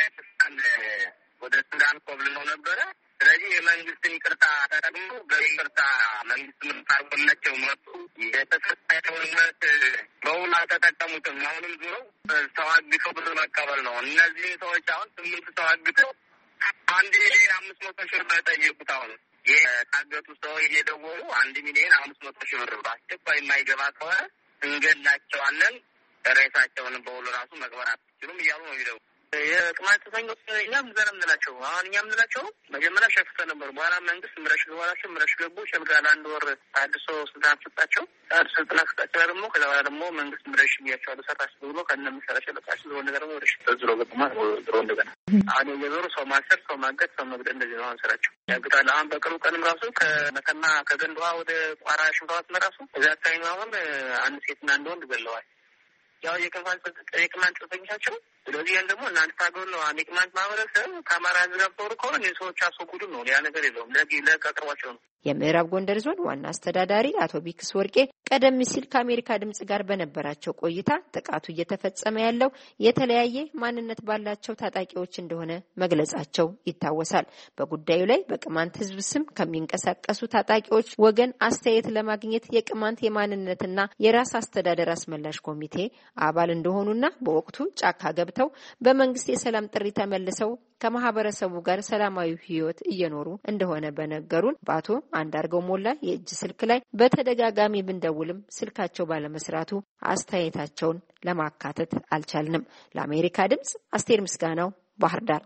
ወደ ሱዳን ኮብልለው ነበረ። ስለዚህ የመንግስትን ይቅርታ ተጠቅሞ በይቅርታ መንግስት ምንታርጎላቸው መጡ። የተሰጣቸውን መት በውል አልተጠቀሙትም። አሁንም ዙሮ ተዋግተው ብር መቀበል ነው። እነዚህ ሰዎች አሁን ስምንት ተዋግተው አንድ ሚሊዮን አምስት መቶ ሺህ ብር ጠየቁት። አሁን የታገቱ ሰዎች እየደወሉ አንድ ሚሊዮን አምስት መቶ ሺህ ብር በአስቸኳይ የማይገባ ከሆነ እንገላቸዋለን፣ ሬሳቸውን በውል ራሱ መቅበር አትችሉም እያሉ ነው የሚደው የቅማንት ተሰኞች እኛም ዘረም እንላቸው። አሁን እኛም እንላቸው መጀመሪያ ሸፍተ ነበር። በኋላ መንግስት ምረሽ በኋላቸው ምረሽ ገቡ። ሸምጋል አንድ ወር አድሶ ስልጣን ሰጣቸው። አድሶ ስልጣን ሰጣቸው ደግሞ ከዛ በኋላ ደግሞ መንግስት ምረሽ እያቸው አለሰራሽ ብሎ ከነ መሰራቸው ለቃሽ ነው ነገር ደግሞ ወደሽ ተዝሮ ገጥማ ድሮ እንደገና አሁን የዞሩ ሰው ማሰር፣ ሰው ማገት፣ ሰው መግደል እንደዚህ ነው አሁን ስራቸው ያግታል። አሁን በቅርቡ ቀንም ራሱ ከመተማ ከገንዷ ወደ ቋራ ሽምታዋት መራሱ እዛ ታይም አሁን አንድ ሴትና አንድ ወንድ ገለዋል። ያው የቅማንት የቅማንት ጽፈኛቸው ስለዚህ ያን ደግሞ እናንተ ታገሉ ነው የቅማንት ማህበረሰብ ከአማራ ጋር ጦር ከሆነ የሰዎች አስወግዱ ነው። ያ ነገር የለውም። ለጊ ለቀጥሯቸው ነው። የምዕራብ ጎንደር ዞን ዋና አስተዳዳሪ አቶ ቢክስ ወርቄ ቀደም ሲል ከአሜሪካ ድምጽ ጋር በነበራቸው ቆይታ ጥቃቱ እየተፈጸመ ያለው የተለያየ ማንነት ባላቸው ታጣቂዎች እንደሆነ መግለጻቸው ይታወሳል። በጉዳዩ ላይ በቅማንት ህዝብ ስም ከሚንቀሳቀሱ ታጣቂዎች ወገን አስተያየት ለማግኘት የቅማንት የማንነትና የራስ አስተዳደር አስመላሽ ኮሚቴ አባል እንደሆኑና በወቅቱ ጫካ ገብተው በመንግስት የሰላም ጥሪ ተመልሰው ከማህበረሰቡ ጋር ሰላማዊ ህይወት እየኖሩ እንደሆነ በነገሩን በአቶ አንዳርገው ሞላ የእጅ ስልክ ላይ በተደጋጋሚ ብንደውልም ስልካቸው ባለመስራቱ አስተያየታቸውን ለማካተት አልቻልንም። ለአሜሪካ ድምጽ አስቴር ምስጋናው ባህር ዳር።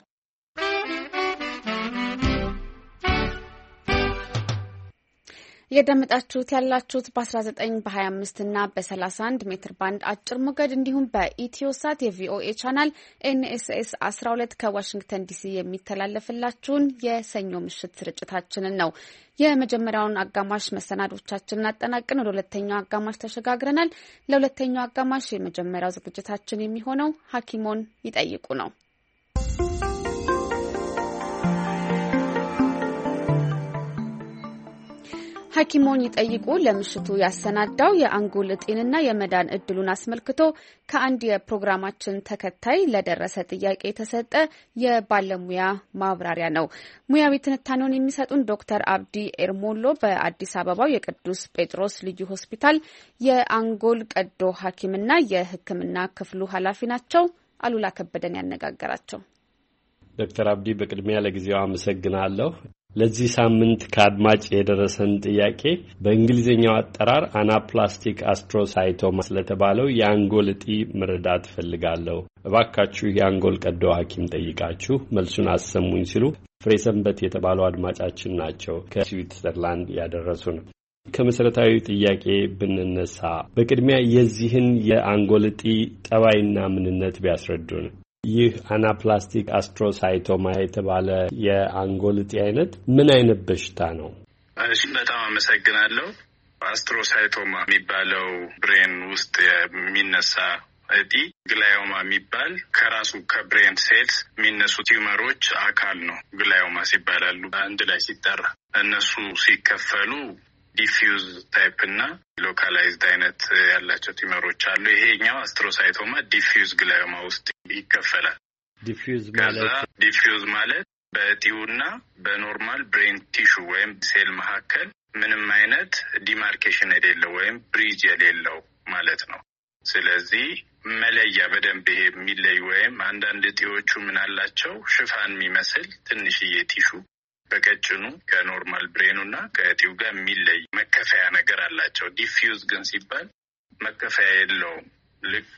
የደመጣችሁት ያላችሁት በ19 በ25 እና በ31 ሜትር ባንድ አጭር ሞገድ እንዲሁም በኢትዮሳት የቪኦኤ ቻናል ኤንኤስኤስ አስራ ሁለት ከዋሽንግተን ዲሲ የሚተላለፍላችሁን የሰኞ ምሽት ስርጭታችንን ነው። የመጀመሪያውን አጋማሽ መሰናዶቻችንን አጠናቅን ወደ ሁለተኛው አጋማሽ ተሸጋግረናል። ለሁለተኛው አጋማሽ የመጀመሪያው ዝግጅታችን የሚሆነው ሐኪሞን ይጠይቁ ነው። ሐኪሞን ይጠይቁ ለምሽቱ ያሰናዳው የአንጎል እጢንና የመዳን እድሉን አስመልክቶ ከአንድ የፕሮግራማችን ተከታይ ለደረሰ ጥያቄ የተሰጠ የባለሙያ ማብራሪያ ነው። ሙያዊ ትንታኔውን የሚሰጡን ዶክተር አብዲ ኤርሞሎ በአዲስ አበባው የቅዱስ ጴጥሮስ ልዩ ሆስፒታል የአንጎል ቀዶ ሐኪምና የሕክምና ክፍሉ ኃላፊ ናቸው። አሉላ ከበደን ያነጋገራቸው። ዶክተር አብዲ በቅድሚያ ለጊዜው አመሰግናለሁ። ለዚህ ሳምንት ከአድማጭ የደረሰን ጥያቄ በእንግሊዝኛው አጠራር አናፕላስቲክ አስትሮሳይቶማ ስለተባለው የአንጎል እጢ መረዳት ፈልጋለሁ። እባካችሁ የአንጎል ቀዶ ሐኪም ጠይቃችሁ መልሱን አሰሙኝ ሲሉ ፍሬሰንበት የተባሉ አድማጫችን ናቸው ከስዊትዘርላንድ ያደረሱን። ከመሰረታዊ ጥያቄ ብንነሳ በቅድሚያ የዚህን የአንጎል እጢ ጠባይና ምንነት ቢያስረዱን። ይህ አናፕላስቲክ አስትሮሳይቶማ የተባለ የአንጎል እጢ አይነት ምን አይነት በሽታ ነው? እሺ በጣም አመሰግናለሁ። አስትሮሳይቶማ የሚባለው ብሬን ውስጥ የሚነሳ እጢ ግላዮማ የሚባል ከራሱ ከብሬን ሴልስ የሚነሱ ቲዩመሮች አካል ነው። ግላዮማ ሲባላሉ አንድ ላይ ሲጠራ እነሱ ሲከፈሉ ዲፊውዝ ታይፕ እና ሎካላይዝድ አይነት ያላቸው ቲዩመሮች አሉ። ይሄኛው አስትሮሳይቶማ ዲፊውዝ ግላዮማ ውስጥ ይከፈላል። ዲፊውዝ ማለት ዲፊውዝ ማለት በእጢውና በኖርማል ብሬን ቲሹ ወይም ሴል መካከል ምንም አይነት ዲማርኬሽን የሌለው ወይም ብሪጅ የሌለው ማለት ነው። ስለዚህ መለያ በደንብ ይሄ የሚለይ ወይም አንዳንድ እጢዎቹ ምን አላቸው ሽፋን የሚመስል ትንሽዬ ቲሹ በቀጭኑ ከኖርማል ብሬኑና ከእጢው ጋር የሚለይ መከፈያ ነገር አላቸው። ዲፊውዝ ግን ሲባል መከፈያ የለውም። ልክ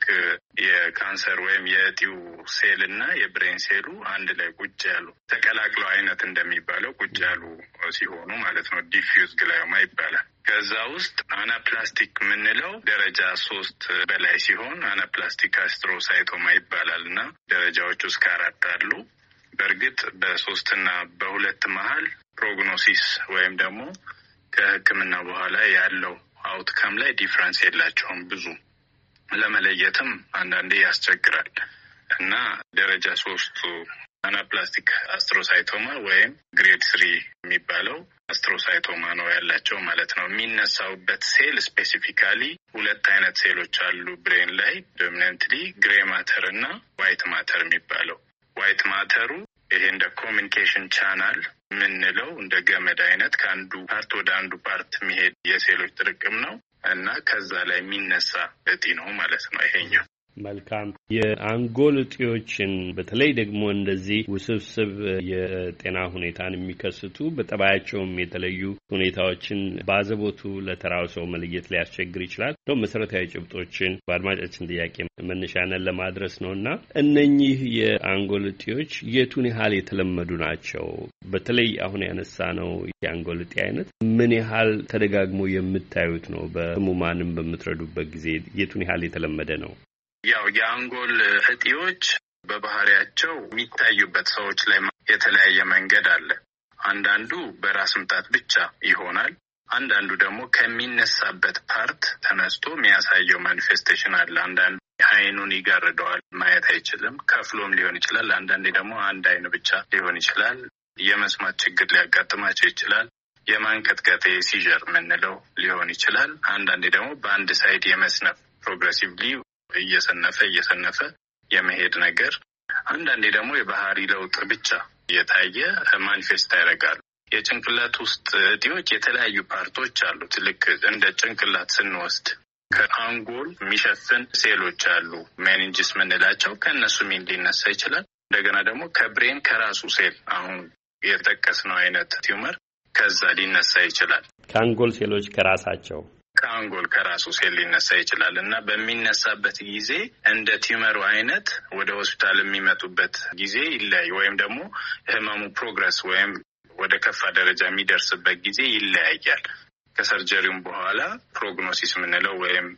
የካንሰር ወይም የእጢው ሴል እና የብሬን ሴሉ አንድ ላይ ቁጭ ያሉ ተቀላቅለው አይነት እንደሚባለው ቁጭ ያሉ ሲሆኑ ማለት ነው ዲፊውዝ ግላዮማ ይባላል። ከዛ ውስጥ አናፕላስቲክ የምንለው ደረጃ ሶስት በላይ ሲሆን አናፕላስቲክ አስትሮሳይቶማ ይባላል እና ደረጃዎች እስከ አራት አሉ። በእርግጥ በሶስትና በሁለት መሀል ፕሮግኖሲስ ወይም ደግሞ ከሕክምና በኋላ ያለው አውትካም ላይ ዲፍረንስ የላቸውም። ብዙ ለመለየትም አንዳንዴ ያስቸግራል እና ደረጃ ሶስቱ አናፕላስቲክ አስትሮሳይቶማ ወይም ግሬድ ስሪ የሚባለው አስትሮሳይቶማ ነው ያላቸው ማለት ነው። የሚነሳውበት ሴል ስፔሲፊካሊ ሁለት አይነት ሴሎች አሉ ብሬን ላይ ዶሚናንትሊ ግሬ ማተር እና ዋይት ማተር የሚባለው። ዋይት ማተሩ ይሄ እንደ ኮሚኒኬሽን ቻናል የምንለው እንደ ገመድ አይነት ከአንዱ ፓርት ወደ አንዱ ፓርት የሚሄድ የሴሎች ጥርቅም ነው እና ከዛ ላይ የሚነሳ እጢ ነው ማለት ነው ይሄኛው። መልካም። የአንጎል እጢዎችን በተለይ ደግሞ እንደዚህ ውስብስብ የጤና ሁኔታን የሚከስቱ በጠባያቸውም የተለዩ ሁኔታዎችን ባዘቦቱ ለተራው ሰው መለየት ሊያስቸግር ይችላል። እንደውም መሰረታዊ ጭብጦችን በአድማጫችን ጥያቄ መነሻነት ለማድረስ ነውና እነኚህ የአንጎል እጢዎች የቱን ያህል የተለመዱ ናቸው? በተለይ አሁን ያነሳ ነው የአንጎል እጢ አይነት ምን ያህል ተደጋግሞ የምታዩት ነው? በህሙማንም በምትረዱበት ጊዜ የቱን ያህል የተለመደ ነው? ያው የአንጎል እጢዎች በባህሪያቸው የሚታዩበት ሰዎች ላይ የተለያየ መንገድ አለ። አንዳንዱ በራስ ምታት ብቻ ይሆናል። አንዳንዱ ደግሞ ከሚነሳበት ፓርት ተነስቶ የሚያሳየው ማኒፌስቴሽን አለ። አንዳንዱ አይኑን ይጋርደዋል፣ ማየት አይችልም። ከፍሎም ሊሆን ይችላል። አንዳንዴ ደግሞ አንድ አይን ብቻ ሊሆን ይችላል። የመስማት ችግር ሊያጋጥማቸው ይችላል። የማንቀጥቀጥ ሲጀር የምንለው ሊሆን ይችላል። አንዳንዴ ደግሞ በአንድ ሳይድ የመስነፍ ፕሮግሬሲቭሊ እየሰነፈ እየሰነፈ የመሄድ ነገር። አንዳንዴ ደግሞ የባህሪ ለውጥ ብቻ የታየ ማኒፌስት ያደርጋሉ። የጭንቅላት ውስጥ እጢዎች የተለያዩ ፓርቶች አሉት። ልክ እንደ ጭንቅላት ስንወስድ ከአንጎል የሚሸፍን ሴሎች አሉ፣ ሜኒንጅስ የምንላቸው ከእነሱ ሚን ሊነሳ ይችላል። እንደገና ደግሞ ከብሬን ከራሱ ሴል አሁን የጠቀስነው አይነት ቲዩመር ከዛ ሊነሳ ይችላል። ከአንጎል ሴሎች ከራሳቸው ከአንጎል ከራሱ ሴል ሊነሳ ይችላል እና በሚነሳበት ጊዜ እንደ ቲዩመሩ አይነት ወደ ሆስፒታል የሚመጡበት ጊዜ ይለያይ ወይም ደግሞ ህመሙ ፕሮግረስ ወይም ወደ ከፋ ደረጃ የሚደርስበት ጊዜ ይለያያል። ከሰርጀሪውም በኋላ ፕሮግኖሲስ የምንለው ወይም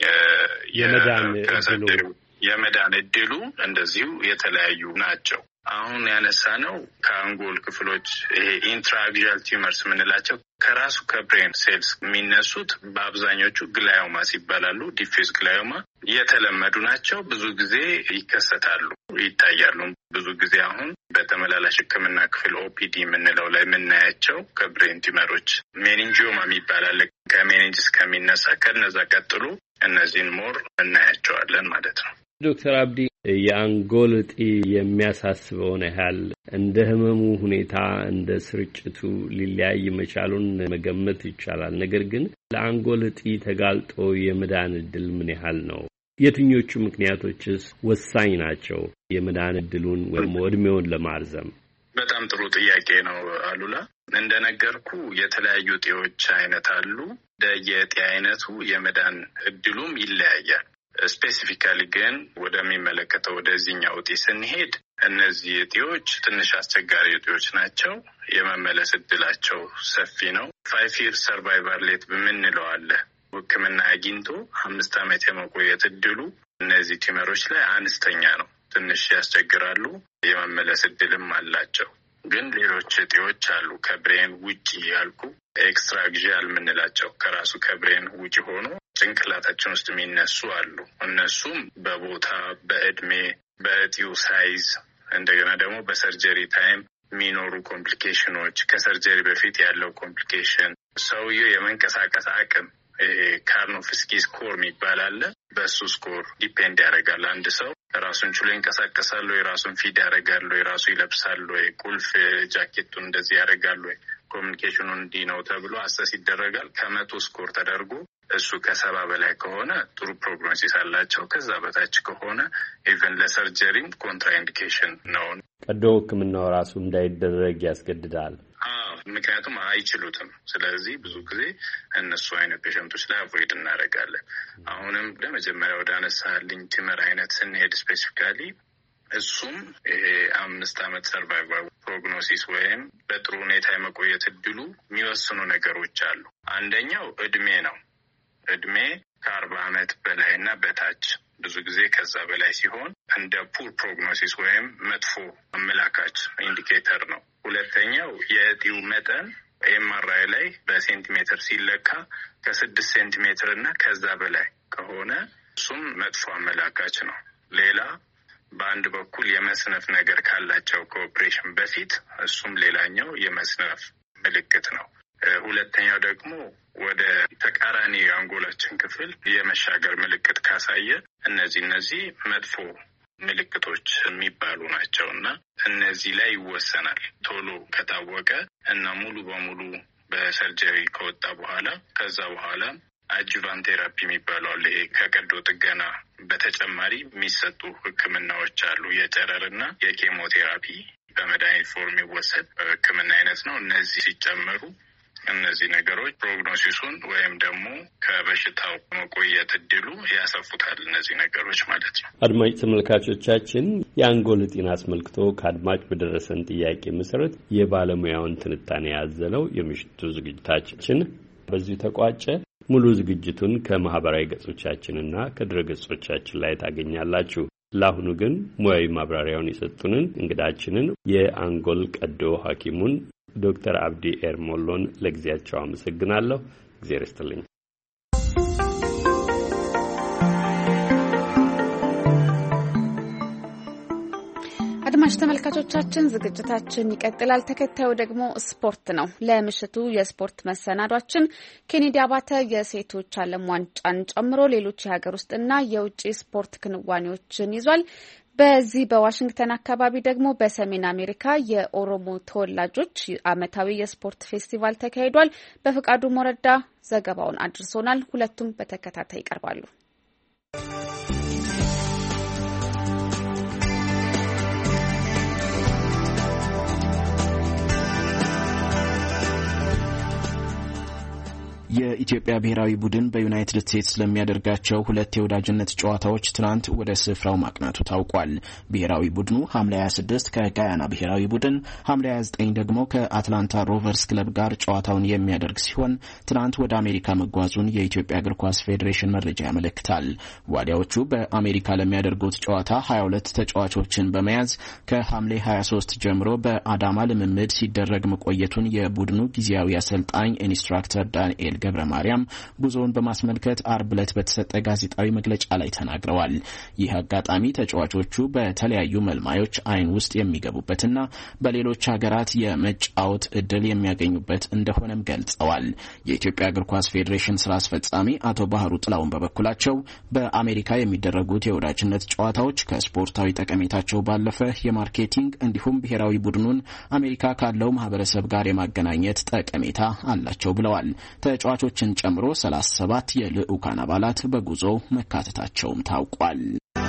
የመዳን እድሉ እንደዚሁ የተለያዩ ናቸው። አሁን ያነሳ ነው ከአንጎል ክፍሎች ይሄ ኢንትራቪዥዋል ቲዩመርስ የምንላቸው ከራሱ ከብሬን ሴልስ የሚነሱት በአብዛኞቹ ግላዮማስ ይባላሉ። ዲፊውዝ ግላዮማ የተለመዱ ናቸው። ብዙ ጊዜ ይከሰታሉ፣ ይታያሉ። ብዙ ጊዜ አሁን በተመላላሽ ሕክምና ክፍል ኦፒዲ የምንለው ላይ የምናያቸው ከብሬን ቲዩመሮች ሜኒንጂዮማ የሚባላል ከሜኒንጅስ ከሚነሳ ከነዛ ቀጥሎ እነዚህን ሞር እናያቸዋለን ማለት ነው። ዶክተር አብዲ የአንጎል እጢ የሚያሳስበውን ያህል እንደ ህመሙ ሁኔታ እንደ ስርጭቱ ሊለያይ መቻሉን መገመት ይቻላል። ነገር ግን ለአንጎል እጢ ተጋልጦ የመዳን እድል ምን ያህል ነው? የትኞቹ ምክንያቶችስ ወሳኝ ናቸው የመዳን እድሉን ወይም እድሜውን ለማርዘም? በጣም ጥሩ ጥያቄ ነው አሉላ። እንደነገርኩ የተለያዩ እጢዎች አይነት አሉ። የእጢ አይነቱ የመዳን እድሉም ይለያያል። ስፔሲፊካሊ ግን ወደሚመለከተው ወደዚህኛው እጢ ስንሄድ እነዚህ እጢዎች ትንሽ አስቸጋሪ እጢዎች ናቸው። የመመለስ እድላቸው ሰፊ ነው። ፋይቭ ይርስ ሰርቫይቫል ሬት የምንለው አለ። ሕክምና አግኝቶ አምስት ዓመት የመቆየት እድሉ እነዚህ ቲዩመሮች ላይ አነስተኛ ነው። ትንሽ ያስቸግራሉ። የመመለስ እድልም አላቸው። ግን ሌሎች እጢዎች አሉ ከብሬን ውጪ ያልኩ ኤክስትራግዣል የምንላቸው ከራሱ ከብሬን ውጭ ሆኖ ጭንቅላታችን ውስጥ የሚነሱ አሉ። እነሱም በቦታ በእድሜ በእጢው ሳይዝ እንደገና ደግሞ በሰርጀሪ ታይም የሚኖሩ ኮምፕሊኬሽኖች ከሰርጀሪ በፊት ያለው ኮምፕሊኬሽን ሰውየው የመንቀሳቀስ አቅም ካርኖፍስኪ ስኮር የሚባል አለ። በሱ ስኮር ዲፔንድ ያደርጋል። አንድ ሰው ራሱን ችሎ ይንቀሳቀሳል ወይ ራሱን ፊድ ያደርጋል ወይ ራሱ ይለብሳል ወይ ቁልፍ ጃኬቱን እንደዚህ ያደርጋል ወይ ኮሚኒኬሽኑ እንዲህ ነው ተብሎ አሰስ ይደረጋል። ከመቶ ስኮር ተደርጎ እሱ ከሰባ በላይ ከሆነ ጥሩ ፕሮግኖሲስ አላቸው። ከዛ በታች ከሆነ ኢቨን ለሰርጀሪም ኮንትራ ኢንዲኬሽን ነው። ቀዶ ሕክምናው ራሱ እንዳይደረግ ያስገድዳል። አዎ፣ ምክንያቱም አይችሉትም። ስለዚህ ብዙ ጊዜ እነሱ አይነት ፔሸንቶች ላይ አቮይድ እናደርጋለን። አሁንም ለመጀመሪያ ወደ አነሳልኝ ቲመር አይነት ስንሄድ ስፔሲፊካሊ እሱም ይሄ አምስት አመት ሰርቫይቫል ፕሮግኖሲስ ወይም በጥሩ ሁኔታ የመቆየት እድሉ የሚወስኑ ነገሮች አሉ። አንደኛው እድሜ ነው። እድሜ ከአርባ አመት በላይ እና በታች ብዙ ጊዜ ከዛ በላይ ሲሆን እንደ ፑር ፕሮግኖሲስ ወይም መጥፎ አመላካች ኢንዲኬተር ነው። ሁለተኛው የእጢው መጠን ኤምአርአይ ላይ በሴንቲሜትር ሲለካ ከስድስት ሴንቲሜትር እና ከዛ በላይ ከሆነ እሱም መጥፎ አመላካች ነው። ሌላ በአንድ በኩል የመስነፍ ነገር ካላቸው ከኦፕሬሽን በፊት እሱም ሌላኛው የመስነፍ ምልክት ነው። ሁለተኛው ደግሞ ወደ ተቃራኒ የአንጎላችን ክፍል የመሻገር ምልክት ካሳየ እነዚህ እነዚህ መጥፎ ምልክቶች የሚባሉ ናቸው እና እነዚህ ላይ ይወሰናል። ቶሎ ከታወቀ እና ሙሉ በሙሉ በሰርጀሪ ከወጣ በኋላ ከዛ በኋላ አጅቫን ቴራፒ የሚባለው አለ። ይሄ ከቀዶ ጥገና በተጨማሪ የሚሰጡ ሕክምናዎች አሉ። የጨረርና የኬሞቴራፒ በመድኃኒት ፎርም የሚወሰድ ሕክምና አይነት ነው። እነዚህ ሲጨመሩ እነዚህ ነገሮች ፕሮግኖሲሱን ወይም ደግሞ ከበሽታው መቆየት እድሉ ያሰፉታል። እነዚህ ነገሮች ማለት ነው። አድማጭ ተመልካቾቻችን የአንጎል እጢን አስመልክቶ ከአድማጭ በደረሰን ጥያቄ መሰረት የባለሙያውን ትንታኔ ያዘለው የምሽቱ ዝግጅታችን በዚሁ ተቋጨ። ሙሉ ዝግጅቱን ከማህበራዊ ገጾቻችንና ከድረ ገጾቻችን ላይ ታገኛላችሁ። ለአሁኑ ግን ሙያዊ ማብራሪያውን የሰጡንን እንግዳችንን የአንጎል ቀዶ ሐኪሙን ዶክተር አብዲ ኤርሞሎን ለጊዜያቸው አመሰግናለሁ። እግዚአብሔር ይስጥልኝ። አድማጭ ተመልካቾቻችን ዝግጅታችን ይቀጥላል። ተከታዩ ደግሞ ስፖርት ነው። ለምሽቱ የስፖርት መሰናዷችን ኬኔዲ አባተ የሴቶች ዓለም ዋንጫን ጨምሮ ሌሎች የሀገር ውስጥና የውጭ ስፖርት ክንዋኔዎችን ይዟል። በዚህ በዋሽንግተን አካባቢ ደግሞ በሰሜን አሜሪካ የኦሮሞ ተወላጆች ዓመታዊ የስፖርት ፌስቲቫል ተካሂዷል። በፍቃዱ ሞረዳ ዘገባውን አድርሶናል። ሁለቱም በተከታታይ ይቀርባሉ። የኢትዮጵያ ብሔራዊ ቡድን በዩናይትድ ስቴትስ ለሚያደርጋቸው ሁለት የወዳጅነት ጨዋታዎች ትናንት ወደ ስፍራው ማቅናቱ ታውቋል። ብሔራዊ ቡድኑ ሐምሌ ሀያ ስድስት ከጋያና ብሔራዊ ቡድን፣ ሐምሌ ሀያ ዘጠኝ ደግሞ ከአትላንታ ሮቨርስ ክለብ ጋር ጨዋታውን የሚያደርግ ሲሆን ትናንት ወደ አሜሪካ መጓዙን የኢትዮጵያ እግር ኳስ ፌዴሬሽን መረጃ ያመለክታል። ዋሊያዎቹ በአሜሪካ ለሚያደርጉት ጨዋታ ሀያ ሁለት ተጫዋቾችን በመያዝ ከሐምሌ ሀያ ሶስት ጀምሮ በአዳማ ልምምድ ሲደረግ መቆየቱን የቡድኑ ጊዜያዊ አሰልጣኝ ኢንስትራክተር ዳንኤል ገብረ ማርያም ጉዞውን በማስመልከት አርብ ዕለት በተሰጠ ጋዜጣዊ መግለጫ ላይ ተናግረዋል። ይህ አጋጣሚ ተጫዋቾቹ በተለያዩ መልማዮች አይን ውስጥ የሚገቡበትና በሌሎች ሀገራት የመጫወት እድል የሚያገኙበት እንደሆነም ገልጸዋል። የኢትዮጵያ እግር ኳስ ፌዴሬሽን ስራ አስፈጻሚ አቶ ባህሩ ጥላውን በበኩላቸው በአሜሪካ የሚደረጉት የወዳጅነት ጨዋታዎች ከስፖርታዊ ጠቀሜታቸው ባለፈ የማርኬቲንግ እንዲሁም ብሔራዊ ቡድኑን አሜሪካ ካለው ማህበረሰብ ጋር የማገናኘት ጠቀሜታ አላቸው ብለዋል። ተጫዋቾችን ጨምሮ ሰላሳ ሰባት የልዑካን አባላት በጉዞው መካተታቸውም ታውቋል።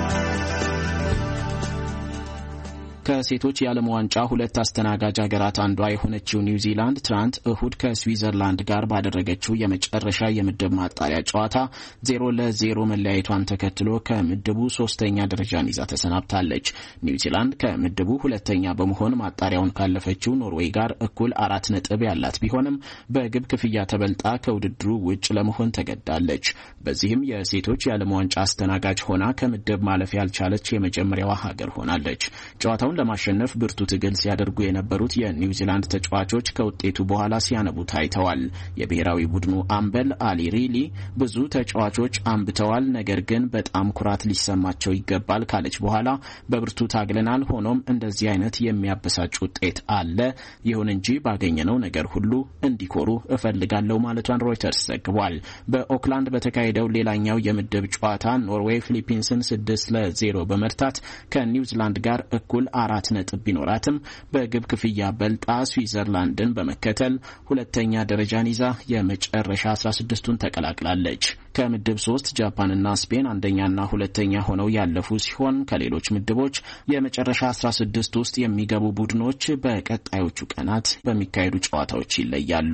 ከሴቶች የዓለም ዋንጫ ሁለት አስተናጋጅ ሀገራት አንዷ የሆነችው ኒውዚላንድ ትናንት እሁድ ከስዊዘርላንድ ጋር ባደረገችው የመጨረሻ የምድብ ማጣሪያ ጨዋታ ዜሮ ለዜሮ መለያየቷን ተከትሎ ከምድቡ ሶስተኛ ደረጃን ይዛ ተሰናብታለች። ኒውዚላንድ ከምድቡ ሁለተኛ በመሆን ማጣሪያውን ካለፈችው ኖርዌይ ጋር እኩል አራት ነጥብ ያላት ቢሆንም በግብ ክፍያ ተበልጣ ከውድድሩ ውጭ ለመሆን ተገዳለች። በዚህም የሴቶች የዓለም ዋንጫ አስተናጋጅ ሆና ከምድብ ማለፍ ያልቻለች የመጀመሪያዋ ሀገር ሆናለች። ጨዋታው ጨዋታውን ለማሸነፍ ብርቱ ትግል ሲያደርጉ የነበሩት የኒውዚላንድ ተጫዋቾች ከውጤቱ በኋላ ሲያነቡ ታይተዋል። የብሔራዊ ቡድኑ አምበል አሊ ሪሊ ብዙ ተጫዋቾች አንብተዋል፣ ነገር ግን በጣም ኩራት ሊሰማቸው ይገባል ካለች በኋላ በብርቱ ታግለናል፣ ሆኖም እንደዚህ አይነት የሚያበሳጭ ውጤት አለ፣ ይሁን እንጂ ባገኘነው ነገር ሁሉ እንዲኮሩ እፈልጋለሁ ማለቷን ሮይተርስ ዘግቧል። በኦክላንድ በተካሄደው ሌላኛው የምድብ ጨዋታ ኖርዌይ ፊሊፒንስን ስድስት ለዜሮ በመርታት ከኒውዚላንድ ጋር እኩል አራት ነጥብ ቢኖራትም በግብ ክፍያ በልጣ ስዊዘርላንድን በመከተል ሁለተኛ ደረጃን ይዛ የመጨረሻ አስራ ስድስቱን ተቀላቅላለች። ከምድብ ሶስት ጃፓንና ስፔን አንደኛና ሁለተኛ ሆነው ያለፉ ሲሆን ከሌሎች ምድቦች የመጨረሻ አስራ ስድስት ውስጥ የሚገቡ ቡድኖች በቀጣዮቹ ቀናት በሚካሄዱ ጨዋታዎች ይለያሉ።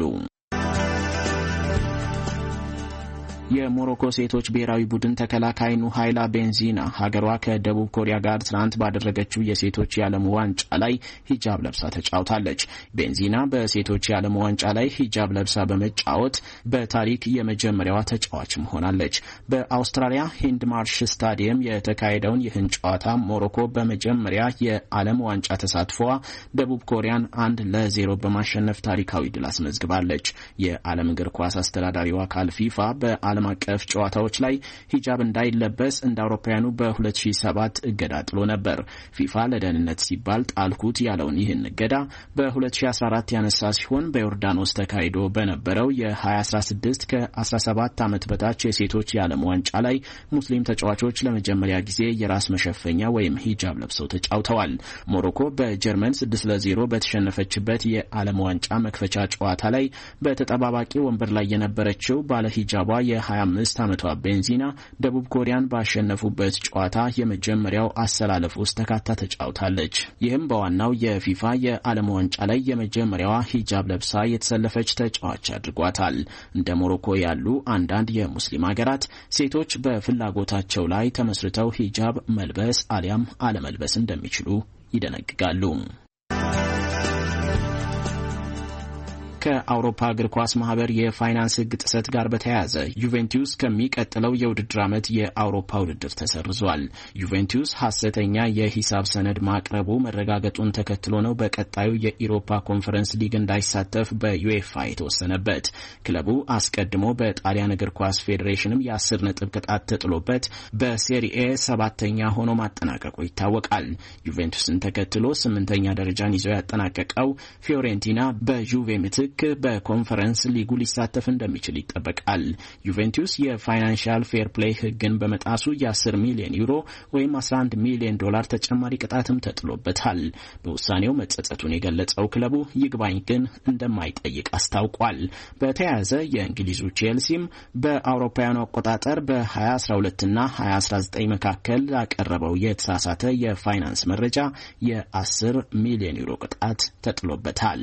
የሞሮኮ ሴቶች ብሔራዊ ቡድን ተከላካይ ኑሃይላ ቤንዚና ሀገሯ ከደቡብ ኮሪያ ጋር ትናንት ባደረገችው የሴቶች የዓለም ዋንጫ ላይ ሂጃብ ለብሳ ተጫውታለች። ቤንዚና በሴቶች የዓለም ዋንጫ ላይ ሂጃብ ለብሳ በመጫወት በታሪክ የመጀመሪያዋ ተጫዋችም ሆናለች። በአውስትራሊያ ሂንድ ማርሽ ስታዲየም የተካሄደውን ይህን ጨዋታ ሞሮኮ በመጀመሪያ የዓለም ዋንጫ ተሳትፏ ደቡብ ኮሪያን አንድ ለዜሮ በማሸነፍ ታሪካዊ ድል አስመዝግባለች። የዓለም እግር ኳስ አስተዳዳሪው አካል ፊፋ በ ዓለም አቀፍ ጨዋታዎች ላይ ሂጃብ እንዳይለበስ እንደ አውሮፓውያኑ በሁለት ሺህ ሰባት እገዳ ጥሎ ነበር። ፊፋ ለደህንነት ሲባል ጣልኩት ያለውን ይህን እገዳ በሁለት ሺህ አስራ አራት ያነሳ ሲሆን በዮርዳኖስ ተካሂዶ በነበረው የ2016 ከ17 ዓመት በታች የሴቶች የዓለም ዋንጫ ላይ ሙስሊም ተጫዋቾች ለመጀመሪያ ጊዜ የራስ መሸፈኛ ወይም ሂጃብ ለብሰው ተጫውተዋል። ሞሮኮ በጀርመን ስድስት ለዜሮ በተሸነፈችበት የዓለም ዋንጫ መክፈቻ ጨዋታ ላይ በተጠባባቂ ወንበር ላይ የነበረችው ባለ ሂጃቧ የ ሀያ አምስት ዓመቷ ቤንዚና ደቡብ ኮሪያን ባሸነፉበት ጨዋታ የመጀመሪያው አሰላለፍ ውስጥ ተካታ ተጫውታለች። ይህም በዋናው የፊፋ የዓለም ዋንጫ ላይ የመጀመሪያዋ ሂጃብ ለብሳ የተሰለፈች ተጫዋች አድርጓታል። እንደ ሞሮኮ ያሉ አንዳንድ የሙስሊም ሀገራት ሴቶች በፍላጎታቸው ላይ ተመስርተው ሂጃብ መልበስ አሊያም አለመልበስ እንደሚችሉ ይደነግጋሉ። ከአውሮፓ እግር ኳስ ማህበር የፋይናንስ ህግ ጥሰት ጋር በተያያዘ ዩቬንቱስ ከሚቀጥለው የውድድር ዓመት የአውሮፓ ውድድር ተሰርዟል። ዩቬንቱስ ሐሰተኛ የሂሳብ ሰነድ ማቅረቡ መረጋገጡን ተከትሎ ነው በቀጣዩ የኢሮፓ ኮንፈረንስ ሊግ እንዳይሳተፍ በዩኤፋ የተወሰነበት። ክለቡ አስቀድሞ በጣሊያን እግር ኳስ ፌዴሬሽንም የአስር ነጥብ ቅጣት ተጥሎበት በሴሪኤ ሰባተኛ ሆኖ ማጠናቀቁ ይታወቃል። ዩቬንቱስን ተከትሎ ስምንተኛ ደረጃን ይዞ ያጠናቀቀው ፊዮሬንቲና በዩቬ ምትክ በኮንፈረንስ ሊጉ ሊሳተፍ እንደሚችል ይጠበቃል። ዩቬንቱስ የፋይናንሻል ፌር ፕሌይ ህግን በመጣሱ የ10 ሚሊዮን ዩሮ ወይም አስራ አንድ ሚሊዮን ዶላር ተጨማሪ ቅጣትም ተጥሎበታል። በውሳኔው መጸጸቱን የገለጸው ክለቡ ይግባኝ ግን እንደማይጠይቅ አስታውቋል። በተያያዘ የእንግሊዙ ቼልሲም በአውሮፓውያኑ አቆጣጠር በ20 አስራ ሁለት እና ሀያ አስራ ዘጠኝ መካከል ያቀረበው የተሳሳተ የፋይናንስ መረጃ የ10 ሚሊዮን ዩሮ ቅጣት ተጥሎበታል።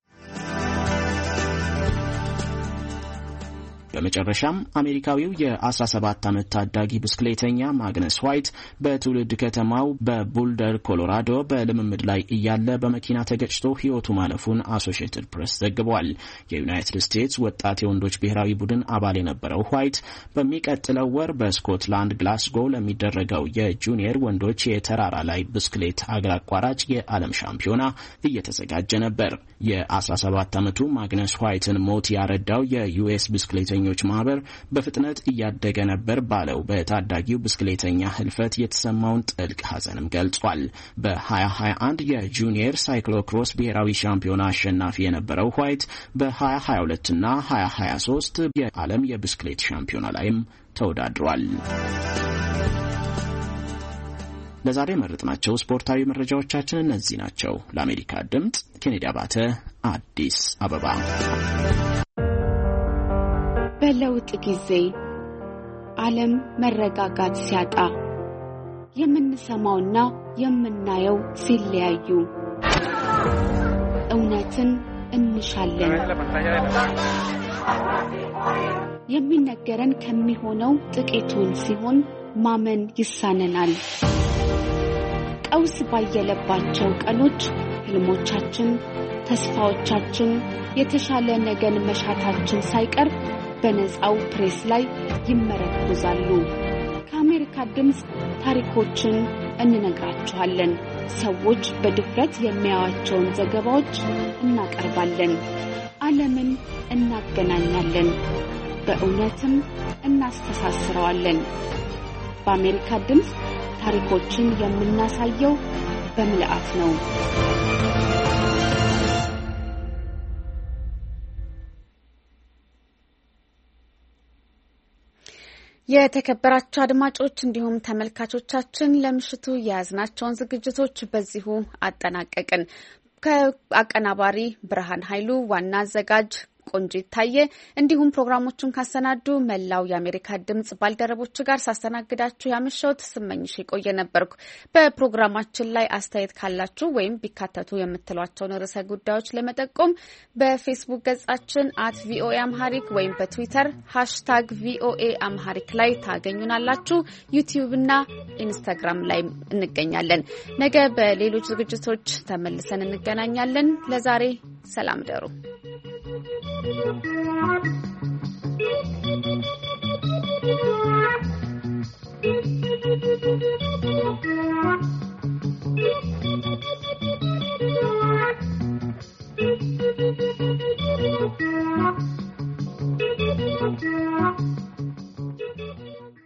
በመጨረሻም አሜሪካዊው የ17 ዓመት ታዳጊ ብስክሌተኛ ማግነስ ዋይት በትውልድ ከተማው በቡልደር ኮሎራዶ በልምምድ ላይ እያለ በመኪና ተገጭቶ ሕይወቱ ማለፉን አሶሺየትድ ፕሬስ ዘግቧል። የዩናይትድ ስቴትስ ወጣት የወንዶች ብሔራዊ ቡድን አባል የነበረው ዋይት በሚቀጥለው ወር በስኮትላንድ ግላስጎ ለሚደረገው የጁኒየር ወንዶች የተራራ ላይ ብስክሌት አገር አቋራጭ የዓለም ሻምፒዮና እየተዘጋጀ ነበር። የ17 ዓመቱ ማግነስ ዋይትን ሞት ያረዳው የዩኤስ ብስክሌተኞች ማህበር በፍጥነት እያደገ ነበር ባለው በታዳጊው ብስክሌተኛ ህልፈት የተሰማውን ጥልቅ ሐዘንም ገልጿል። በ2021 የጁኒየር ሳይክሎክሮስ ብሔራዊ ሻምፒዮና አሸናፊ የነበረው ዋይት በ2022 እና ሀያ ሀያ ሶስት የዓለም የብስክሌት ሻምፒዮና ላይም ተወዳድሯል። ለዛሬ መረጥናቸው ስፖርታዊ መረጃዎቻችን እነዚህ ናቸው። ለአሜሪካ ድምጽ ኬኔዲ አባተ አዲስ አበባ። በለውጥ ጊዜ ዓለም መረጋጋት ሲያጣ የምንሰማውና የምናየው ሲለያዩ እውነትን እንሻለን። የሚነገረን ከሚሆነው ጥቂቱን ሲሆን ማመን ይሳነናል። ቀውስ ባየለባቸው ቀኖች ህልሞቻችን፣ ተስፋዎቻችን፣ የተሻለ ነገን መሻታችን ሳይቀር በነፃው ፕሬስ ላይ ይመረኮዛሉ። ከአሜሪካ ድምፅ ታሪኮችን እንነግራችኋለን። ሰዎች በድፍረት የሚያዩዋቸውን ዘገባዎች እናቀርባለን። ዓለምን እናገናኛለን፣ በእውነትም እናስተሳስረዋለን። በአሜሪካ ድምፅ ታሪኮችን የምናሳየው በምልአት ነው። የተከበራችሁ አድማጮች እንዲሁም ተመልካቾቻችን ለምሽቱ የያዝናቸውን ዝግጅቶች በዚሁ አጠናቀቅን። ከአቀናባሪ ብርሃን ኃይሉ፣ ዋና አዘጋጅ ቆንጂት ታየ እንዲሁም ፕሮግራሞቹን ካሰናዱ መላው የአሜሪካ ድምጽ ባልደረቦች ጋር ሳስተናግዳችሁ ያመሸሁት ስመኝሽ የቆየ ነበርኩ። በፕሮግራማችን ላይ አስተያየት ካላችሁ ወይም ቢካተቱ የምትሏቸውን ርዕሰ ጉዳዮች ለመጠቆም በፌስቡክ ገጻችን አት ቪኦኤ አምሃሪክ ወይም በትዊተር ሃሽታግ ቪኦኤ አምሃሪክ ላይ ታገኙናላችሁ። ዩቲዩብ እና ኢንስታግራም ላይ እንገኛለን። ነገ በሌሎች ዝግጅቶች ተመልሰን እንገናኛለን። ለዛሬ ሰላም ደሩ። Thank you.